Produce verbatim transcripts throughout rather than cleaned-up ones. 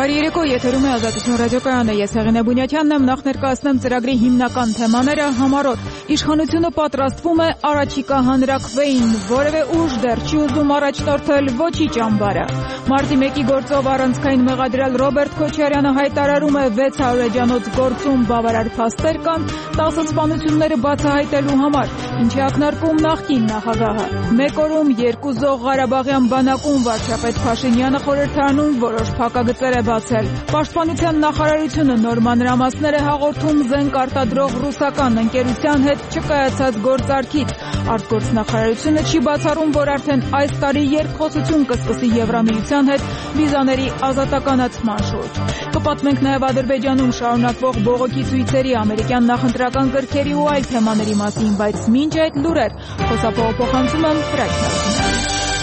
Բարի երեկո, եթերում է Ազատություն ռադիոկայանը, ես Հեղինե Բունյաթյանն եմ, նախ ներկայացնեմ ծրագրի հիմնական թեմաները համառոտ։ Իշխանությունը պատրաստվում է առաջիկա հանրաքվեին, որևէ ուժ դեռ չի ուզում առաջնորդել ոչի ճամբարը։ Մարտի մեկի գործով առանցքային մեղադրյալ Ռոբերտ Քոչարյանը հայտարարում է վեց հարյուր էջանոց գործում բավարար փաստեր կան տասը սպանությունները բացահայտելու համար, ինչի ակնարկում նախկին նախագահը։ Մեկ օրում երկու զոհ Ղարաբաղյան բանակում վարչապետ Փաշինյանը խորհրդարանում որոշ փակագծեր է բացել։ Պաշտպանության նախարարությունը նոր մանրամասներ է հաղորդում զենք արտադրող ռուսական ընկերության հետ չկայացած գործարքից։ Արտգործնախարարությունը չի բացառում, որ արդեն այս տարի երկխոսություն կսկսի Եվրամիության հետ վիզաների ազատականացման շուրջ։ Կպատմենք նաև Ադրբեջանում շարունակվող բողոքի ցույցերի, ամերիկյան նախընտրական կրքերի ու այլ թեմաների մասին, բայց մինչ այդ լուրեր, խոսափողը փոխանցում եմ Ֆրակնալին։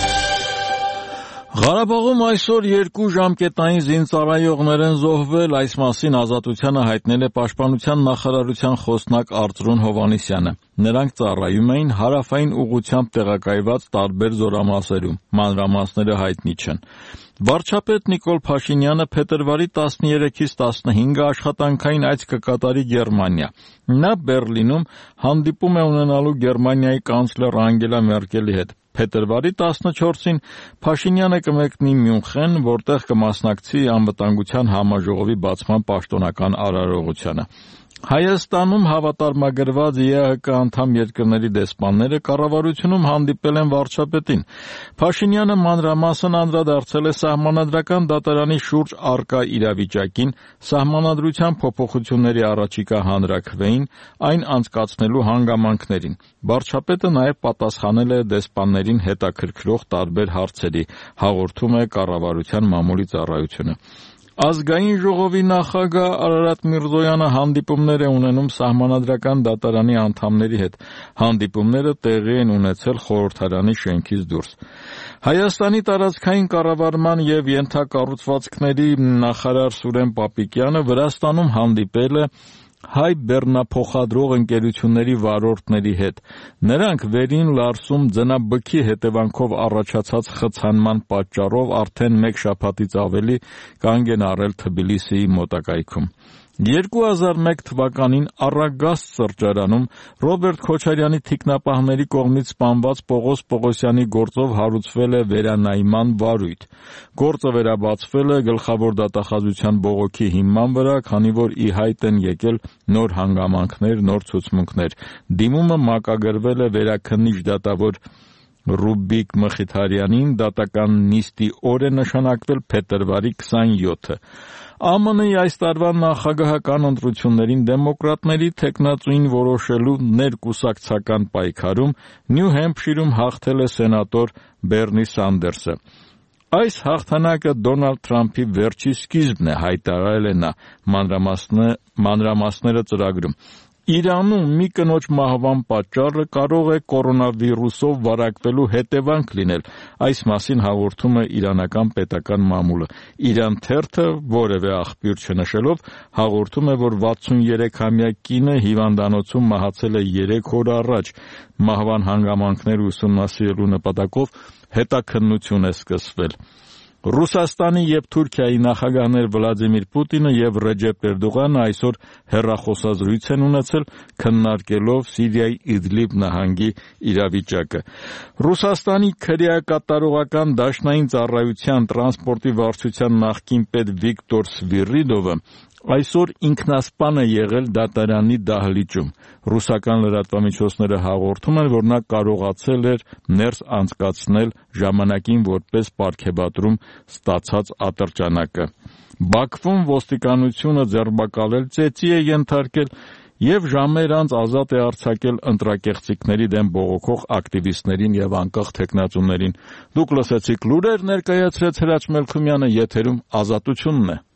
Ղարաբաղում այսօր երկու ժամկետային զինծառայողներ են զոհվել, այս մասին Ազատությանը հայտնել է Պաշտպանության նախարարության խոսնակ Արծրուն Հովհաննիսյանը։ Նրանք ծառայում էին հարավային ուղղությամբ տեղակայված տարբեր զորամասերում, մանրամասները հայտնի չեն։ Վարչապետ Նիկոլ Փաշինյանը փետրվարի տասներեքից տասնհինգը աշխատանքային այց կկատարի Գերմանիա։ Նա Բեռլինում հանդիպում է ունենալու Գերմանիայի կանցլեր Անգելա Մերկելի հետ։ Փետրվարի տասնչորսին Փաշինյանը կմեկնի Մյունխեն, որտեղ կմասնակցի անվտանգության համաժողովի բացման պաշտոնական արարողությանը։ Հայաստանում հավատարմագրված ԵԱՀԿ անդամ երկրների դեսպանները կառավարությունում հանդիպել են վարչապետին։ Փաշինյանը մանրամասն անդրադարձել է սահմանադրական դատարանի շուրջ առկա իրավիճակին, սահմանադրության փոփոխությունների առաջիկա հանրաքվեին, այն անցկացնելու հանգամանքներին։ Վարչապետը նաև պատասխանել է դեսպաններին հետաքրքրող տարբեր հարցերի, հաղորդում է կառավարության մամուլի ծառայությունը։ Ազգային ժողովի նախագահ Արարատ Միրզոյանը հանդիպումներ է ունենում սահմանադրական դատարանի անդամների հետ։ Հանդիպումները տեղի են ունեցել խորհրդարանի շենքից դուրս։ Հայաստանի տարածքային կառավարման և ենթակառուցվածքների նախարար Սուրեն Պապիկյանը Վրաստանում հանդիպել է հայ բեռնափոխադրող ընկերությունների վարորդների հետ։ Նրանք Վերին Լարսում ձնաբքի հետևանքով առաջացած խցանման պատճառով արդեն մեկ շաբաթից ավելի կանգ են առել Թբիլիսիի մոտակայքում։ երկու հազար մեկ թվականին Առագաստ սրճարանում Ռոբերտ Քոչարյանի թիկնապահների կողմից սպանված Պողոս Պողոսյանի գործով հարուցվել է վերանայման վարույթ։ Գործը վերաբացվել է գլխավոր դատախազության բողոքի հիման վրա, քանի որ ի հայտ են եկել նոր հանգամանքներ, նոր ցուցմունքներ։ Դիմումը մակագրվել է վերաքննիչ դատավոր Ռուբիկ Մխիթարյանին, դատական նիստի օր է նշանակվել փետրվարի քսանյոթը։ ԱՄՆ-ի այս տարվա նախագահական ընտրություններին դեմոկրատների թեկնածուին որոշելու ներկուսակցական պայքարում Նյու Հեմփշիրում հաղթել է սենատոր Բեռնի Սանդերսը։ Այս հաղթանակը Դոնալդ Թրամփի վերջի սկիզբն է, հայտարարել է նա, մանրամասները ծրագրում։ Իրանում մի կնոջ մահվան պատճառը կարող է կորոնավիրուսով վարակվելու հետևանք լինել, այս մասին հաղորդում է իրանական պետական մամուլը։ Իրան թերթը, որևէ աղբյուր չնշելով, հաղորդում է, որ վաթսուներեքամյա կինը հիվանդանոցում մահացել է երեք օր առաջ։ Մահվան հանգամանքները ուսումնասիրելու նպատակով հետաքննություն է սկսվել։ Ռուսաստանի և Թուրքիայի նախագահներ Վլադիմիր Պուտինը և Ռեջեփ Էրդողանը այսօր հեռախոսազրույց են ունեցել, քննարկելով Սիրիայի Իդլիբ նահանգի իրավիճակը։ Ռուսաստանի քրեակատարողական դաշնային ծառայության տրանսպորտի վարչության նախկին պետ Վիկտոր Սվիրիդովը այսօր ինքնասպան է եղել դատարանի դահլիճում։ Ռուսական լրատվամիջոցները հաղորդում են, որ նա կարողացել էր ներս անցկացնել ժամանակին որպես պարգևատրում ստացած ատրճանակը։ Բաքվում ոստիկանությունը ձերբակալել ծեծի է ենթարկել և ժամեր անց ազատ է արձակել ընտրակեղծիքների դեմ բողոքող ակտիվիստներին և անկախ թեկնածուներին։ Դուք լսեցիք լուրեր, ներկայացրեց Հրաչ Մելքումյանը, եթերում Ազատությունն է։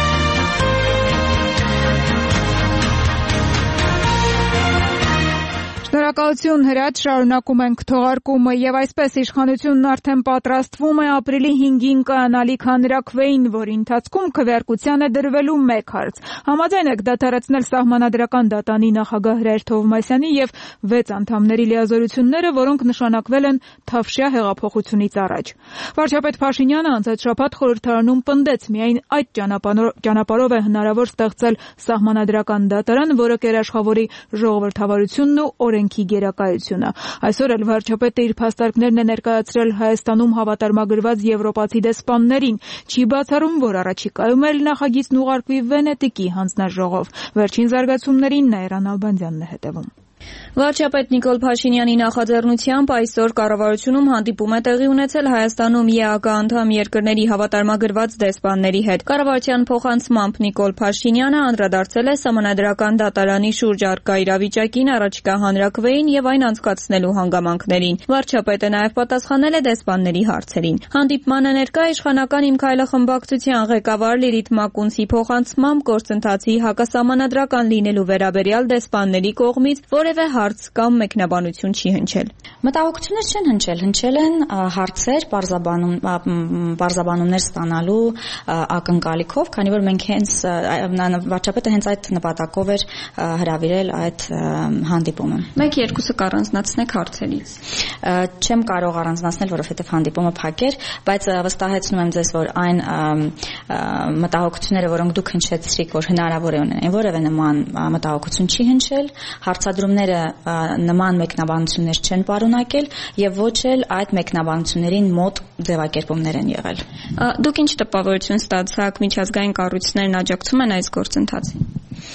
Շնորհակալ Շնորհակալություն հրաչ, շարունակում ենք թողարկումը եւ այսպես իշխանությունն արդեն պատրաստվում է ապրիլի հինգին կայանալիք հանրաքվեին, որի ընթացքում քվեարկության է դրվելու մեկ հարց։ Համաձայն եք դադարեցնել Սահմանադրական դատանի նախագահ Հրայր Թովմասյանի եւ վեց անդամների լիազորությունները, որոնք նշանակվել են Թավշյա հեղափոխությունից առաջ։ Վարչապետ Փաշինյանը անցած շաբաթ խորհրդարանում պնդեց, միայն այդ ճանապարհով է հնարավոր ստեղծել Սահմանադրական դատարան, որը կերաշխավորի ժողովրդավարությունն ու օրենքի գերակայությունը։ Այսօր էլ վարչապետը իր փաստարկներն է ներկայացրել Հայաստանում հավատարմագրված եվրոպացի դեսպաններին։ Չի բացառում, որ առաջիկայում էլ նախագիծն ուղարկվի Վենետիկի հանձնաժողով։ Վերջին զարգացումներին Նաիրան Ալբանդյանն է հետևում։ Վարչապետ Նիկոլ Փաշինյանի նախաձեռնությամբ այսօր կառավարությունում հանդիպում է տեղի ունեցել Հայաստանում ԵԱԿ անդամ երկրների հավատարմագրված դեսպանների հետ։ Կառավարության փոխանցմամբ Նիկոլ Փաշինյանը անդրադարձել է Սահմանադրական դատարանի շուրջ առկա իրավիճակին, առաջիկա հանրաքվեին եւ այն անցկացնելու հանգամանքներին։ Վարչապետը նաեւ պատասխանել է դեսպանների հարցերին։ Հանդիպմանը ներկա իշխանական Իմ քայլը խմբակցության ղեկավար Լիլիթ Մակունցի փոխանցմամբ գործընթացի հակասահմանադրական լինելու վերաբերյալ դեսպանների կողմից որևէ հարց կամ մեկնաբանություն չի հնչել։ Մտահոգություններ չեն հնչել, հնչել են հարցեր, պարզաբանումներ ստանալու ակնկալիքով, քանի որ մենք հենց վարչապետը հենց այդ նպատակով էր հրավիրել այդ հանդիպումը։ Մեկ-երկուսը կառանձնացնեք հարցերից։ Չեմ կարող առանձնացնել, որովհետև հանդիպումը փակ էր, բայց վստահեցնում եմ ձեզ, որ այն մտահոգությունները, որոնք դուք հնչեցրիք, որ հնարավոր է ունենան, որևէ նման մտահոգություն չի հնչել, հարցադրումները նման մեկնաբանություններ չեն պարունակել եւ ոչ էլ այդ մեկնաբանություններին մոտ ձևակերպումներ են եղել։ Դուք ինչ տպավորություն ստացաք, միջազգային կառույցներն աջակցում են այս գործընթացին։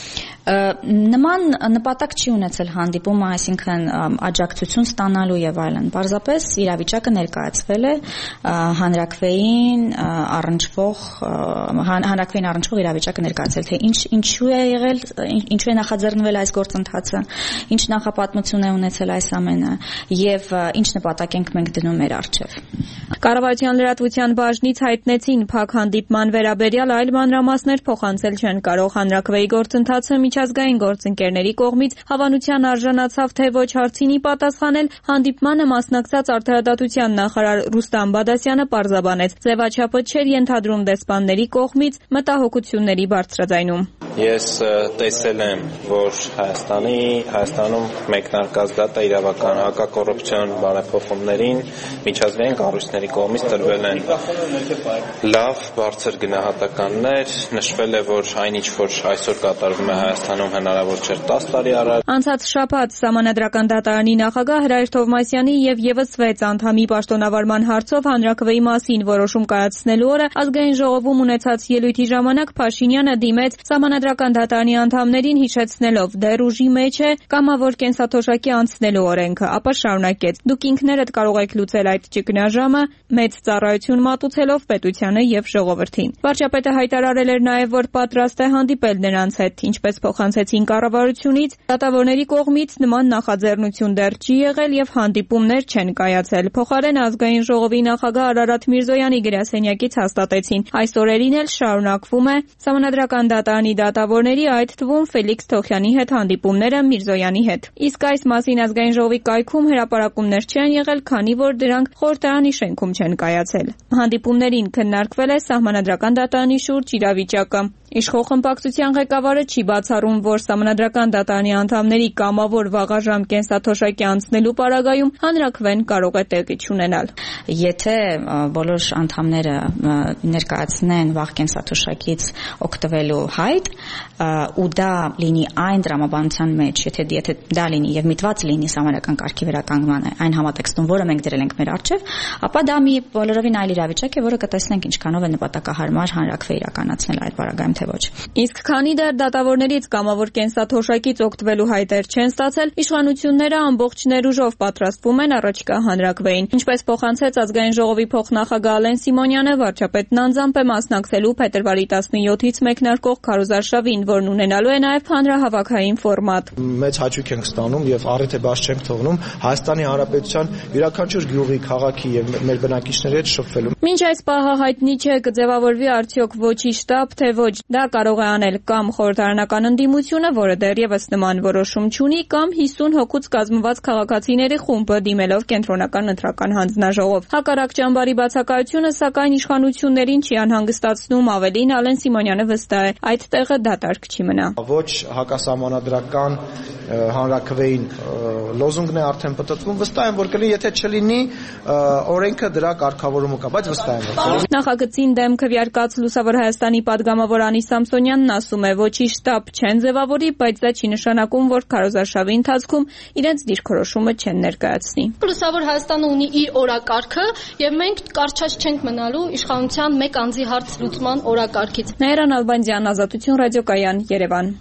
Նման նպատակ չի ունեցել հանդիպումը, այսինքն աջակցություն ստանալու եւ այլն։ Պարզապես իրավիճակը ներկայացվել է հանրաքվեին առնչվող հանրաքվեին առնչվող իրավիճակը ներկայացել, թե ինչ ինչու է եղել, ինչու է նախաձեռնվել այս գործընթացը, ինչ նախապատմություն է ունեցել այս ամենը եւ ինչ նպատակ ենք մենք դնում մեր առջեւ։ Կառավարության լրատվության բաժնից հայտնեցին փակ հանդիպման վերաբերյալ այլ մանրամասներ փոխանցել չեն կարող հանրաքվեի գործընթացը միջազգային գործընկերների կողմից հավանության արժանացավ թե ոչ հարցինի պատասխանել հանդիպմանը մասնակցած արդարադատության նախարար Ռուստամ Բադասյանը պարզաբանեց ձևաչափը չէր ենթադրում դեսպանների կողմից մտահոգությունների բարձրաձայնում։ Ես տեսել եմ, որ Հայաստանի Հայաստանում մեկնարկած դատա իրավական հակակոռուպցիոն բարեփոխումներին միջազգային կառույցների կողմից տրվել են լավ բարձր գնահատականներ, նշվել է, որ այնինչ որ այսօր կատարվում է Հայաստանում հնարավոր չէր տասը տարի առաջ։ Անցած շաբաթ Սահմանադրական դատարանի նախագահ Հրայր Թովմասյանի եւ եւս վեց անդամի պաշտոնավարման հարցով հանրաքվեի մասին որոշում կայացնելու օրը ազգային ժողովում ունեցած ելույթի ժամանակ Փաշինյանը դիմեց Սահմանադրական դատարանի անդամներին հիշեցնելով դեռ ուժի մեջ է կամավոր կենսաթոշակի անցնելու օրենքը, ապա շարունակեց. Դուք ինքներդ կարող եք լուծել այդ ճգնաժամը մեծ ծառայություն մատուցելով պետությանը եւ ժողովրդին։ Վարչապետը հայտարարել էր նաեւ, որ պատրաստ է հանդիպել նրանց հետ, ինչպես փոխանցեցին կառավարությունից, դատավորների կողմից նման նախաձեռնություն դեռ չի եղել եւ հանդիպումներ չեն կայացել։ Փոխարեն ազգային ժողովի նախագահ Արարատ Միրզոյանի գրասենյակից հաստատեցին. այս օրերին էլ շարունակվում է Սահմանադրական դատարանի դատավորների, այդ թվում Ֆելիքս Թոխյանի հետ հանդիպումները Միրզոյանի հետ։ Իսկ այս մասին ազգային ժողովի կայքում հրապարակումներ չեն եղել, քանի որ դրանք խորհրդարանի շենքում չեն կայացել։ Հանդիպումներին քննարկվել է Սահմանադրական դատարանի շուրջ իրավիճակը։ Իշխող խմբակցության ղեկավարը չի բացառում, որ Սահմանադրական դատարանի անդամների կամավոր վաղաժամ կենսաթոշակի անցնելու պարագայում հանրաքվեն կարող է տեղի չունենալ։ Եթե բոլոր անդամները ներկայացնեն վաղ կենսաթոշակից օգտվելու հայտ, ու դա լինի այն տրամաբանության մեջ, եթե եթե դա լինի եւ միտված լինի Սահմանադրական կարգի վերականգնման այն համատեքստում, որը մենք դրել ենք մեր առջեւ, ապա դա մի բոլորովին այլ իրավիճակ է, որը կտեսնենք ինչքանով է նպատակահարմար հանրաքվե իրականացնել այդ պարագայում թե ոչ։ Իսկ քանի դեռ դատավորներից կամավոր կենսաթոշակից օգտվելու հայտեր չեն ստացել, իշխանությունները ամբողջ ներուժով պատրաստվում են առաջիկա հանրաքվեին։ Ինչպես փոխանցեց ազգային ժողովի փոխնախագահ Ալեն Սիմոնյանը, վարչապետն անձամբ է մասնակցելու փետրվարի տասնյոթից մեկնարկող քարոզարշավին, որն ունենալու է նաև հանրահավաքային ֆորմատ։ Մեծ հաճույք ենք ստանում եւ առիթ է բաց չենք թողնում Հայաստանի Հանրապետության յուրաքանչյուր գյուղի, քաղաքի եւ մեր բնակիչների հետ շփվելու։ Մինչ այս պահը հայտնի չէ կձևավորվի արդյոք ոչի շտաբ, թե ոչ Դա կարող է անել կամ խորհրդարանական ընդդիմությունը, որը դեռևս նման որոշում չունի, կամ հիսուն հոգուց կազմված քաղաքացիների խումբը դիմելով կենտրոնական ընտրական հանձնաժողով։ Հակառակ ճամբարի բացակայությունը, սակայն իշխանություններին չի անհանգստացնում, ավելին Ալեն Սիմոնյանը վստահ է, այդ տեղը դատարկ չի մնա։ Ոչ հակասահմանադրական հանրաքվեին լոզունգն է արդեն պտտվում, վստահ եմ, որ կլինի, եթե չլինի օրենքը դրա կարգավորումը կա, բայց վստահ եմ, որ Նախագծին դեմ քվեարկած Լուսավոր Հայաստանի падգամավոր Անի Սամսոնյանն ասում է, ոչի շտաբ չեն ձևավորի, բայց դա չի նշանակում, որ քարոզարշավի ընթացքում իրենց դիրքորոշումը չեն ներկայացնի։ Լուսավոր Հայաստանը ունի իր օրակարգը, եւ մենք կարճած չենք մնալու իշխանության մեկ անձի հարց լուծման օրակարգից։ Նաիրան Ալբանդյան, Ազատություն ռադիոկայան, Երևան։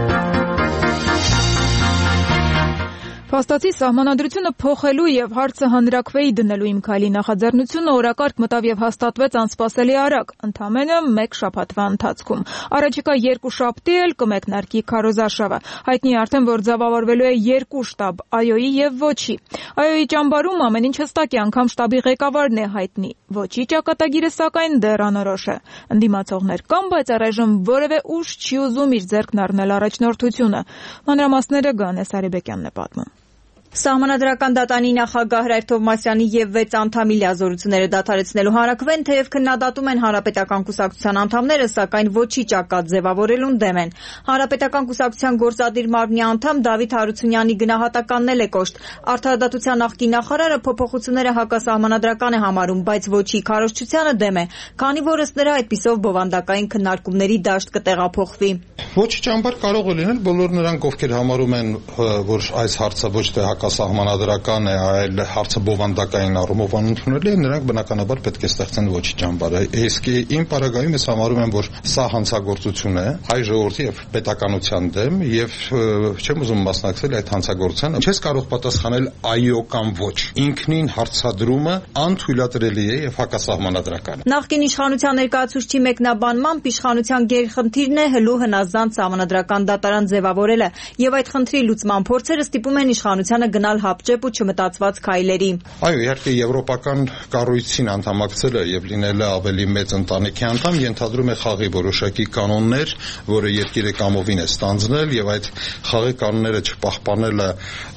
Փաստացի սահմանադրությունը փոխելու եւ հարցը հանրաքվեի դնելու իմ քայլի նախաձեռնությունը օրակարգ մտավ եւ հաստատվեց անսպասելի արագ, ընդամենը մեկ շաբաթվա ընթացքում։ Առաջիկա երկու շաբթի էլ կմեկնարկի քարոզարշավը։ Հայտնի արդեն, որ ձևավորվելու է երկու շտաբ՝ ԱՅՈ-ի եւ ՈՉԻ։ ԱՅՈ-ի ճամբարում ամեն ինչ հստակ է, անգամ շտաբի ղեկավարն է հայտնի։ ՈՉԻ ճակատագիրը սակայն դեռ անորոշ է։ Ընդդիմացողներ կան, բայց առայժմ որևէ ուժ չի ուզում իր ձեռքն առնել առաջնորդությունը։ Մանրամասները Գանես Արիբեկյանն է պատմում։ Սահմանադրական դատանի նախագահ Հրայր Թովմասյանի եւ վեց անդամի լիազորությունները դադարեցնելու հանրաքվեն թեև քննադատում են Հանրապետական կուսակցության անդամները, սակայն ոչի ճակատ ձևավորելուն դեմ են։ Հանրապետական կուսակցության գործադիր մարմնի անդամ Դավիթ Հարությունյանի գնահատականն էլ է կոշտ։ Արդարադատության նախկին նախարարը փոփոխությունները հակասահմանադրական է համարում, բայց ոչի քարոզչությանը դեմ է, քանի որ ըստ նրա այդպիսով բովանդակային քննարկումների դաշտ կտեղափոխվի։ Ոչի ճամբար կարող է լինել բոլոր նրանք, ովքեր համարում են, որ այս հարցը ոչ թե հակասահմանադրական է, այլ հարցը բովանդակային առումով անընդունելի է, նրանք բնականաբար պետք է ստեղծեն ոչի ճամբարը։ Իսկ իմ պարագայում ես համարում եմ, որ սա հանցագործություն է հայ ժողովրդի եւ պետականության դեմ եւ չեմ ուզում մասնակցել այդ հանցագործությանը։ Չես կարող պատասխանել այո կամ ոչ։ Ինքնին հարցադրումը անթույլատրելի է եւ հակասահմանադրական։ Նախկին իշխանության ներկայացուցչի մեկնաբանմամբ իշխանության գերխնդիրն է հլու հնազանդ սահմանադրական դատարան ձևավորելը եւ այդ խնդրի լուծման փորձերը ստիպում են իշխանությանը գնալ հապճեպ ու չմտածված քայլերի։ Այո, իհարկե եվրոպական կառույցին անդամակցելը եւ լինելը ավելի մեծ ընտանիքի անդամ ենթադրում է խաղի որոշակի կանոններ, որը երկիրը կամովին է ստանձնել եւ այդ խաղի կանոնները չպահպանելը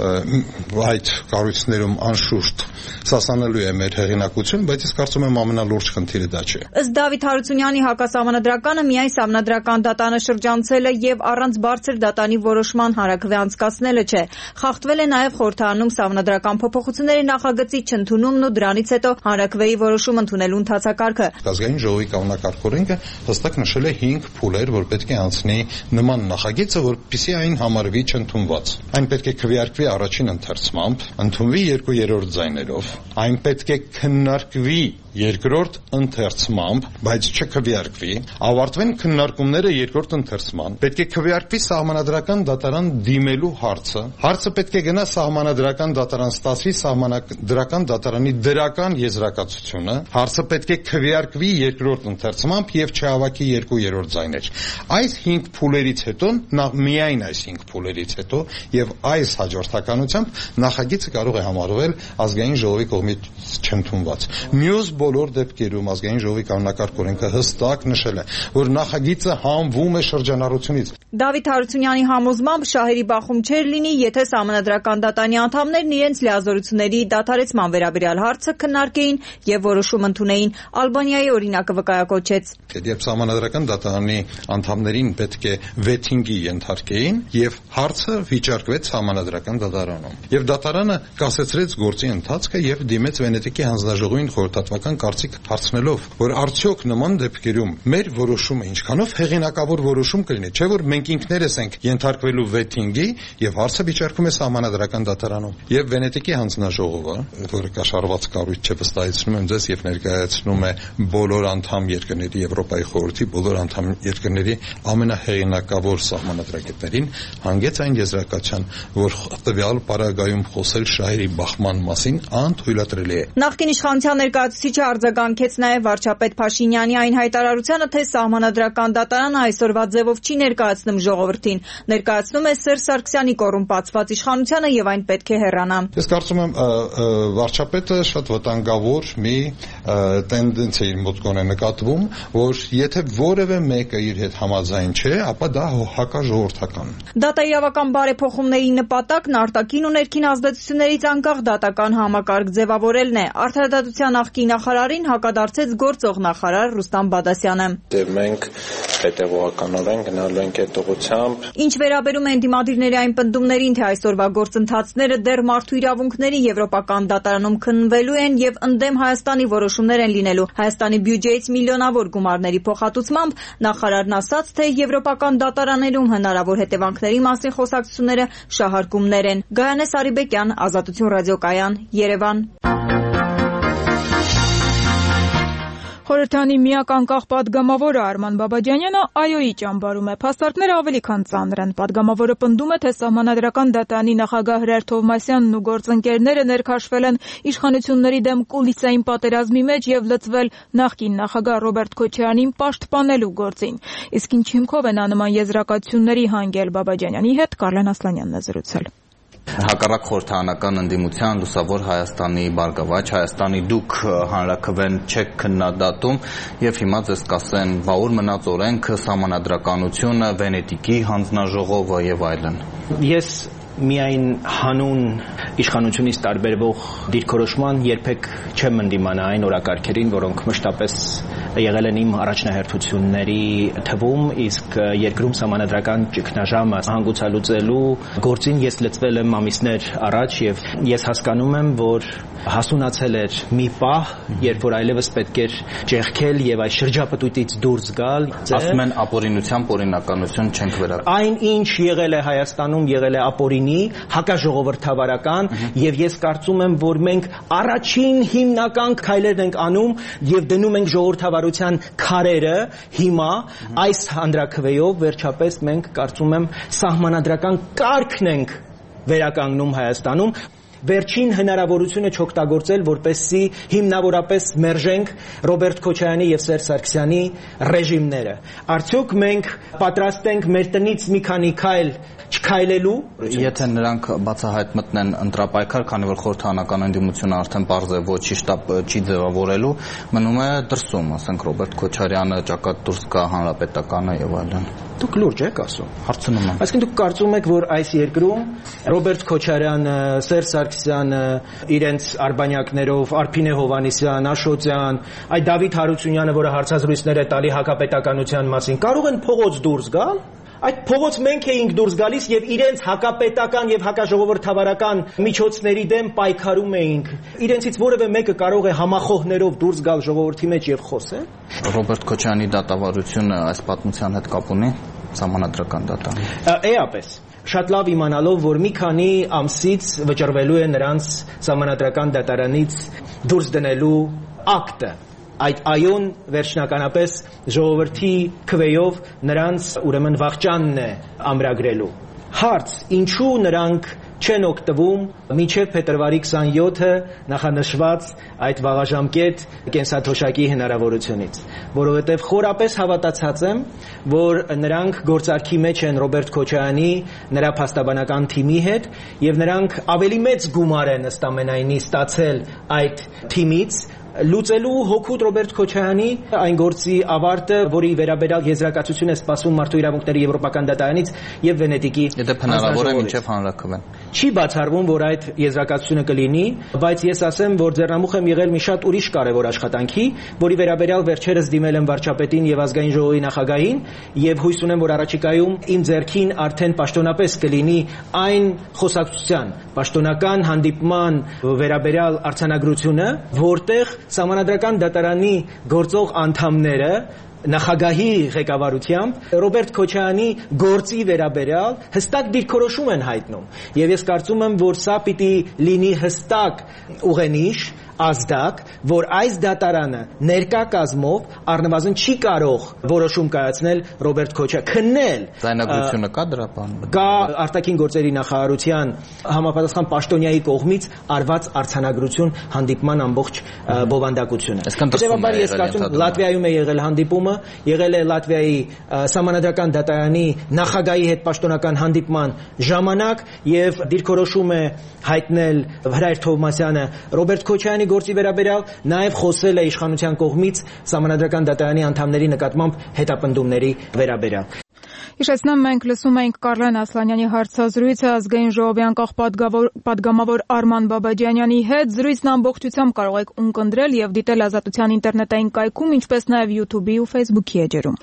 այդ կառույցներում անշուշտ սասանելու է մեր հեղինակություն, բայց ես կարծում եմ ամենալուրջ խնդիրը դա չէ։ Ըստ Դավիթ Հարությունյանի հակասահմանադրականը միայն սահմանադրական դատանը շրջանցելը եւ առանց բարձր դատանի որոշման հանրաքվե անցկացնելը չէ։ Խախտվել է նաեւ խորհրդարանում սահմանադրական փոփոխությունների նախագծի չընդունումն ու դրանից հետո հանրաքվեի որոշում ընդունելու ընթացակարգը։ Ազգային ժողովի կանոնակարգ օրենքը հստակ նշել է հինգ փուլեր, որ պետք է անցնի նման նախագիծը, որպեսզի այն համարվի չընդունված։ Այն պետք է քվեարկվի առաջին ընթերցմամբ, ընդունվի երկու երրորդ ձայներով։ Այն պետք է քննարկվի երկրորդ ընթերցմամբ, բայց չքվեարկվի, ավարտվեն քննարկումները երկրորդ ընթերցման, պետք է քվեարկվի սահմանադրական դատարան դիմելու հարցը, հարցը պետք է գնա սահմանադրական դատարան, ստացվի սահմանադրական դատարանի դրական եզրակացությունը, հարցը պետք է քվեարկվի երկրորդ ընթերցմամբ եւ չհավաքի երկու երրորդ ձայներ։ Այս հինգ փուլերից հետո, միայն այս հինգ փուլերից հետո եւ այս հաջորդականությամբ նախագիծը կարող է համարվել ազգային ժողովի կողմից չընդունված։ Մյուս բոլոր դեպքերում ազգային ժողովի կանոնակարգ օրենքը հստակ նշել է, որ նախագիծը հանվում է շրջանառությունից։ Դավիթ Հարությունյանի համոզմամբ շահերի բախում չէր լինի, եթե սահմանադրական դատանի անդամներն իրենց լիազորությունների դադարեցման վերաբերյալ հարցը քննարկեին եւ որոշում ընդունեին։ Ալբանիայի օրինակը վկայակոչեց։ Երբ սահմանադրական դատարանի անդամներին պետք է վեթինգի ենթարկեին եւ հարցը վիճարկվեց սահմանադրական դատարանում։ Եվ դատարանը կասեցրեց գործի ընթացքը եւ դիմեց Վենետիկի հանձնաժողովին խորհրդատվական կարծիք հարցնելով, որ արդյոք նման դեպքերում մեր որոշումը ինչքանով հեղինակավոր որոշում կլինի, չէ՞ որ մենք ինքներս ենք ենթարկվելու վեթինգի եւ հարցը վիճարկվում է սահմանադրական դատարանում։ Եվ Վենետիկի հանձնաժողովը, որը կաշառված կառույց չէ, վստահեցնում եմ ձեզ, եւ ներկայացնում է բոլոր անդամ երկրների, Եվրոպայի խորհրդի բոլոր անդամ երկրների ամենահեղինակավոր սահմանադրագետներին, հանգեց այն եզրակացության, որ տվյալ պարագայում խոսել շահերի բախման մասին անթույլատրելի է։ Նախկին իշխանության ներկայացուցիչը արձագանքեց նաև վարչապետ Փաշինյանի այն հայտարարությանը, թե սահմանադրական դատարանը այսօրվա ձևով չի ներկայացնում ժողովրդին, ներկայացնում է Սերժ Սարգսյանի կոռումպացված իշխանությանը եւ այն ամենայն պետք է հեռանա։ Ես կարծում եմ վարչապետը շատ վտանգավոր մի տենդենցիա իր մոտ կոնե նկատվում, որ եթե որևէ մեկը իր հետ համաձայն չէ, ապա դա հակաժողովրդական։ Դատաիրավական բարեփոխումների նպատակն արտաքին ու ներքին ազդեցություններից անկախ դատական համակարգ ձևավորելն է։ Արդարադատության նախկին նախարարին հակադարձեց գործող նախարար Ռուստամ Բադասյանը։ Դե մենք հետևողականորեն գնալու ենք այդ ուղղությամբ։ Ինչ վերաբերում է ընդդիմադիրների այն պնդումներին, թե այսօրվա գործընթացները դեռ մարդու իրավունքների եվրոպական դատարանում քննվելու են եւ ընդդեմ Հայաստանի որոշումներ են լինելու Հայաստանի բյուջեից միլիոնավոր գումարների փոխհատուցմամբ, նախարարն ասաց, թե եվրոպական դատարաններում հնարավոր հետևանքների մասին խոսակցությունները շահարկումներ են։ Գայանե Սարիբեկյան, Ազատություն ռադիոկայան, Երևան։ Խորհրդանի միակ անկախ պատգամավորը Արման Բաբաջանյանը ԱՅՈ-ի ճամբարում է։ Փաստարկները ավելի քան ծանր են։ Պատգամավորը պնդում է, թե Սահմանադրական դատարանի նախագահ Հրայր Թովմասյանն ու գործընկերները ներքաշվել են իշխանությունների դեմ կուլիսային պատերազմի մեջ եւ լծվել նախկին նախագահ Ռոբերտ Քոչարյանին պաշտպանելու գործին։ Իսկ ինչ հիմքով են անման եզրակացությունների հանգել Բաբաջանյանի հետ, Կարլեն Ասլանյանն է զրուցել։ Հակառակ խորհրդանական ընդդիմության լուսավոր Հայաստանի բարգավաճ Հայաստանի դուք հանրաքվեն չեք քննադատում եւ հիմա ձեզ կասեն բա ուր մնաց օրենքը, սահմանադրականությունը, Վենետիկի հանձնաժողովը եւ այլն։ Ես միայն հանուն իշխանությունից տարբերվող դիրքորոշման երբեք չեմ ընդդիմանա այն օրակարգերին, որոնք մշտապես եղել են իմ առաջնահերթությունների թվում, իսկ երկրում սահմանադրական ճգնաժամը հանգուցալուծելու գործին ես լծվել եմ ամիսներ առաջ եւ ես հասկանում եմ, որ հասունացել էր մի պահ, երբ որ այլևս պետք էր ճեղքել եւ այս շրջապտույտից դուրս գալ։ Ասում են ապօրինությամբ օրինականություն չենք վերականգնի։ Այն ինչ եղել է Հայաստանում, եղել է ապօրինի, հակաժողովրդավարական եւ ես կարծում եմ, որ մենք առաջին հիմնական քայլերն ենք անում եւ դնում ենք ժողովրդավարության քարերը հիմա այս հանրաքվեով վերջապես մենք կարծում եմ սահմանադրական կարգն ենք վերականգնում Հայաստանում։ Վերջին հնարավորությունը չօգտագործել, որպեսզի հիմնավորապես մերժենք Ռոբերտ Քոչարյանի եւ Սերժ Սարգսյանի ռեժիմները։ Արդյոք մենք պատրաստ ենք մեր տնից մի քանի քայլ չքայլելու։ Եթե նրանք բացահայտ մտնեն ընտրապայքար, քանի որ խորհրդանական ընդդիմությունը արդեն պարզ է ոչի շտաբ չի ձևավորելու, մնում է դրսում, ասենք Ռոբերտ Քոչարյանը ճակատ դուրս գա հանրապետականը եւ այլն։ Դուք լուրջ եք ասում։ Հարցնում եմ։ Այսինքն դուք կարծում եք, որ այս երկրում Ռոբերտ Քոչարյանը, Սերժ Սարգսյանը իրենց արբանյակներով, Արփինե Հովհաննիսյան, Աշոտյան, այդ Դավիթ Հարությունյանը, որը հարցազրույցներ է տալի հակապետականության մասին, կարող են փողոց դուրս գալ։ Այդ փողոց մենք էինք դուրս գալիս եւ իրենց հակապետական եւ հակաժողովրդավարական միջոցների դեմ պայքարում էինք։ Իրենցից որևէ մեկը կարող է համախոհներով դուրս գալ ժողովրդի մեջ եւ խոսել։ Ռոբերտ Քոչարյանի դատավարությունը այս պատմության հետ կապ ունի սահմանադրական դատարանի։ Էապես շատ լավ իմանալով, որ մի քանի ամսից վճռվելու է նրանց սահմանադրական դատարանից դուրս դնելու ակտը։ Այդ այոն վերջնականապես ժողովրդի քվեով նրանց ուրեմն վախճանն է ամրագրելու։ Հարց, ինչու նրանք չեն օգտվում մինչև փետրվարի քսաներկուը նախանշված այդ վաղաժամկետ կենսաթոշակի հնարավորությունից, որովհետև խորապես հավատացած եմ, որ նրանք գործարքի մեջ են Ռոբերտ Քոչարյանի նրա փաստաբանական թիմի հետ եւ նրանք ավելի մեծ գումար են ըստ ամենայնի ստացել այդ թիմից լուծելու հօգուտ Ռոբերտ Քոչարյանի այն գործի ավարտը, որի վերաբերյալ եզրակացություն է սպասվում մարդու իրավունքների եվրոպական դատարանից եւ Վենետիկի։ Եթե հնարավոր է մինչեւ հանրաքվեն։ Չի բացառվում, որ այդ եզրակացությունը կլինի, բայց ես ասեմ, որ ձեռնամուխ եմ եղել մի շատ ուրիշ կարևոր աշխատանքի, որի վերաբերյալ վերջերս դիմել եմ վարչապետին եւ ազգային ժողովի նախագահին եւ հույս ունեմ, որ առաջիկայում իմ ձեռքին արդեն պաշտոնապես կլինի այն խոսակցության, պաշտոնական հանդիպման վերաբերյալ արձանագրությունը, որտեղ Սահմանադրական դատարանի գործող անդամները նախագահի ղեկավարությամբ Ռոբերտ Քոչարյանի գործի վերաբերյալ հստակ դիրքորոշում են հայտնում եւ ես կարծում եմ, որ սա պիտի լինի հստակ ուղենիշ ազդակ, որ այս դատարանը ներկա կազմով առնվազն չի կարող որոշում կայացնել Ռոբերտ Քոչարյանը, քննել։ Ձայնագրությունը կա դրա բան։ Կա արտաքին գործերի նախարարության համապատասխան պաշտոնյայի կողմից արված արձանագրություն հանդիպման ամբողջ բովանդակությունը։ Հետևաբար ես կարծում Լատվիայում է եղել հանդիպումը, հանդիպումը, եղել է Լատվիայի սահմանադրական դատարանի նախագահի հետ պաշտոնական հանդիպման ժամանակ եւ դիրքորոշում է հայտնել Հրայր Թովմասյանը Ռոբերտ Քոչարյանի գործի վերաբերյալ, նաեւ խոսել է իշխանության կողմից սահմանադրական դատարանի անդամների նկատմամբ հետապնդումների վերաբերյալ։ Հիշեցնեմ, մենք լսում ենք Կարլեն Ասլանյանի հարցազրույցը ազգային ժողովի անկախ պատգամավոր Արման Բաբաջանյանի հետ։ Զրույցն ամբողջությամբ կարող եք ունկնդրել եւ դիտել Ազատության ինտերնետային կայքում, ինչպես նաեւ YouTube-ի ու Facebook-ի էջերում։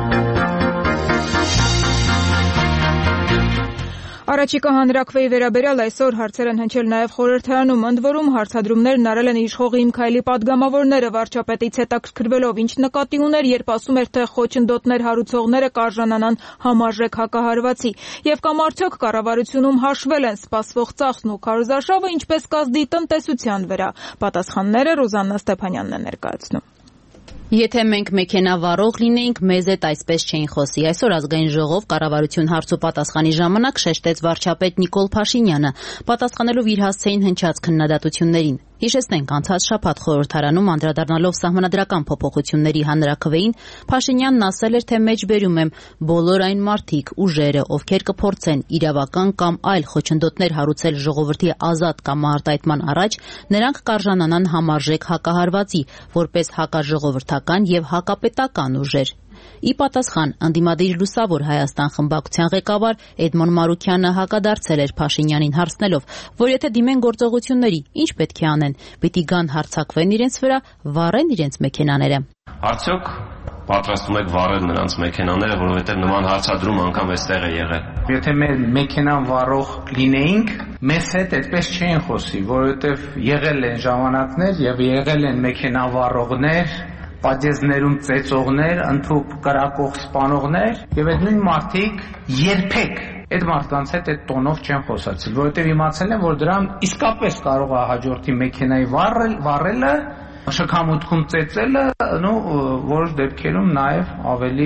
Արաչիկա հանրաքվեի վերաբերյալ այսօր հարցեր են հնչել նաև խորհրդարանում, ընդ որում հարցադրումներն արել են իշխող Իմ Քայլի պատգամավորները, վարչապետից հետաքրքրվելով ինչ նկատի ուներ, երբ ասում էր, թե խոչընդոտներ հարուցողները կարժանանան համարժեք հակահարվածի, եւ կամ արդյոք կառավարությունում հաշվել են սպասվող ծախսն ու քարոզարշավը, ինչպես կազդի տնտեսության վրա։ Պատասխանները Ռուզաննա Ստեփանյանն է ներկայացնում։ Եթե մենք մեքենավարող լինեինք, մեզ հետ այսպես չէին խոսի։ Այսօր ազգային ժողով կառավարություն հարց ու պատասխանի ժամանակ շեշտեց վարչապետ Նիկոլ Փաշինյանը, պատասխանելով իր հասցեին հնչած քննադատություններին։ Հիշեցնենք, անցած շաբաթ խորհրդարանում անդրադառնալով սահմանադրական փոփոխությունների հանրաքվեին, Փաշինյանն ասել էր, թե մեջբերում եմ բոլոր այն մարդիկ, ուժերը, ովքեր կփորձեն իրավական կամ այլ խոչընդոտներ հարուցել ժողովրդի ազատ կամ արտահայտման առաջ, նրանք կարժանանան համարժեք հակահարվածի, որպես հակաժողովրդական եւ հակապետական ուժեր։ Ի պատասխան ընդդիմադիր Լուսավոր Հայաստան խմբակցության ղեկավար Էդմոն Մարուքյանը հակադարձել էր Փաշինյանին հարցնելով, որ եթե դիմեն գործողությունների, ինչ պետք է անեն, պիտի գան հարձակվեն իրենց վրա, վառեն իրենց մեքենաները։ Արդյոք պատրաստում եք վառել նրանց մեքենաները, որովհետև նման հարցադրում անգամ այստեղ է եղել։ Եթե մեր մեքենան վառող լինեինք, մեզ հետ այդպես չէին խոսի, որովհետև եղել են ժամանակներ եւ եղել են մեքենավառողներ, պատեզներում ծեծողներ, ընդհուպ կրակող սպանողներ եւ այդ նույն մարդիկ երբեք այդ մարդկանց հետ այդ տոնով չեն խոսացել, որովհետեւ իմացել են, որ դրան իսկապես կարող է հաջորդի մեքենայի վառել, վառելը, շքամուտքում ծեծելը, ու որոշ դեպքերում նաեւ ավելի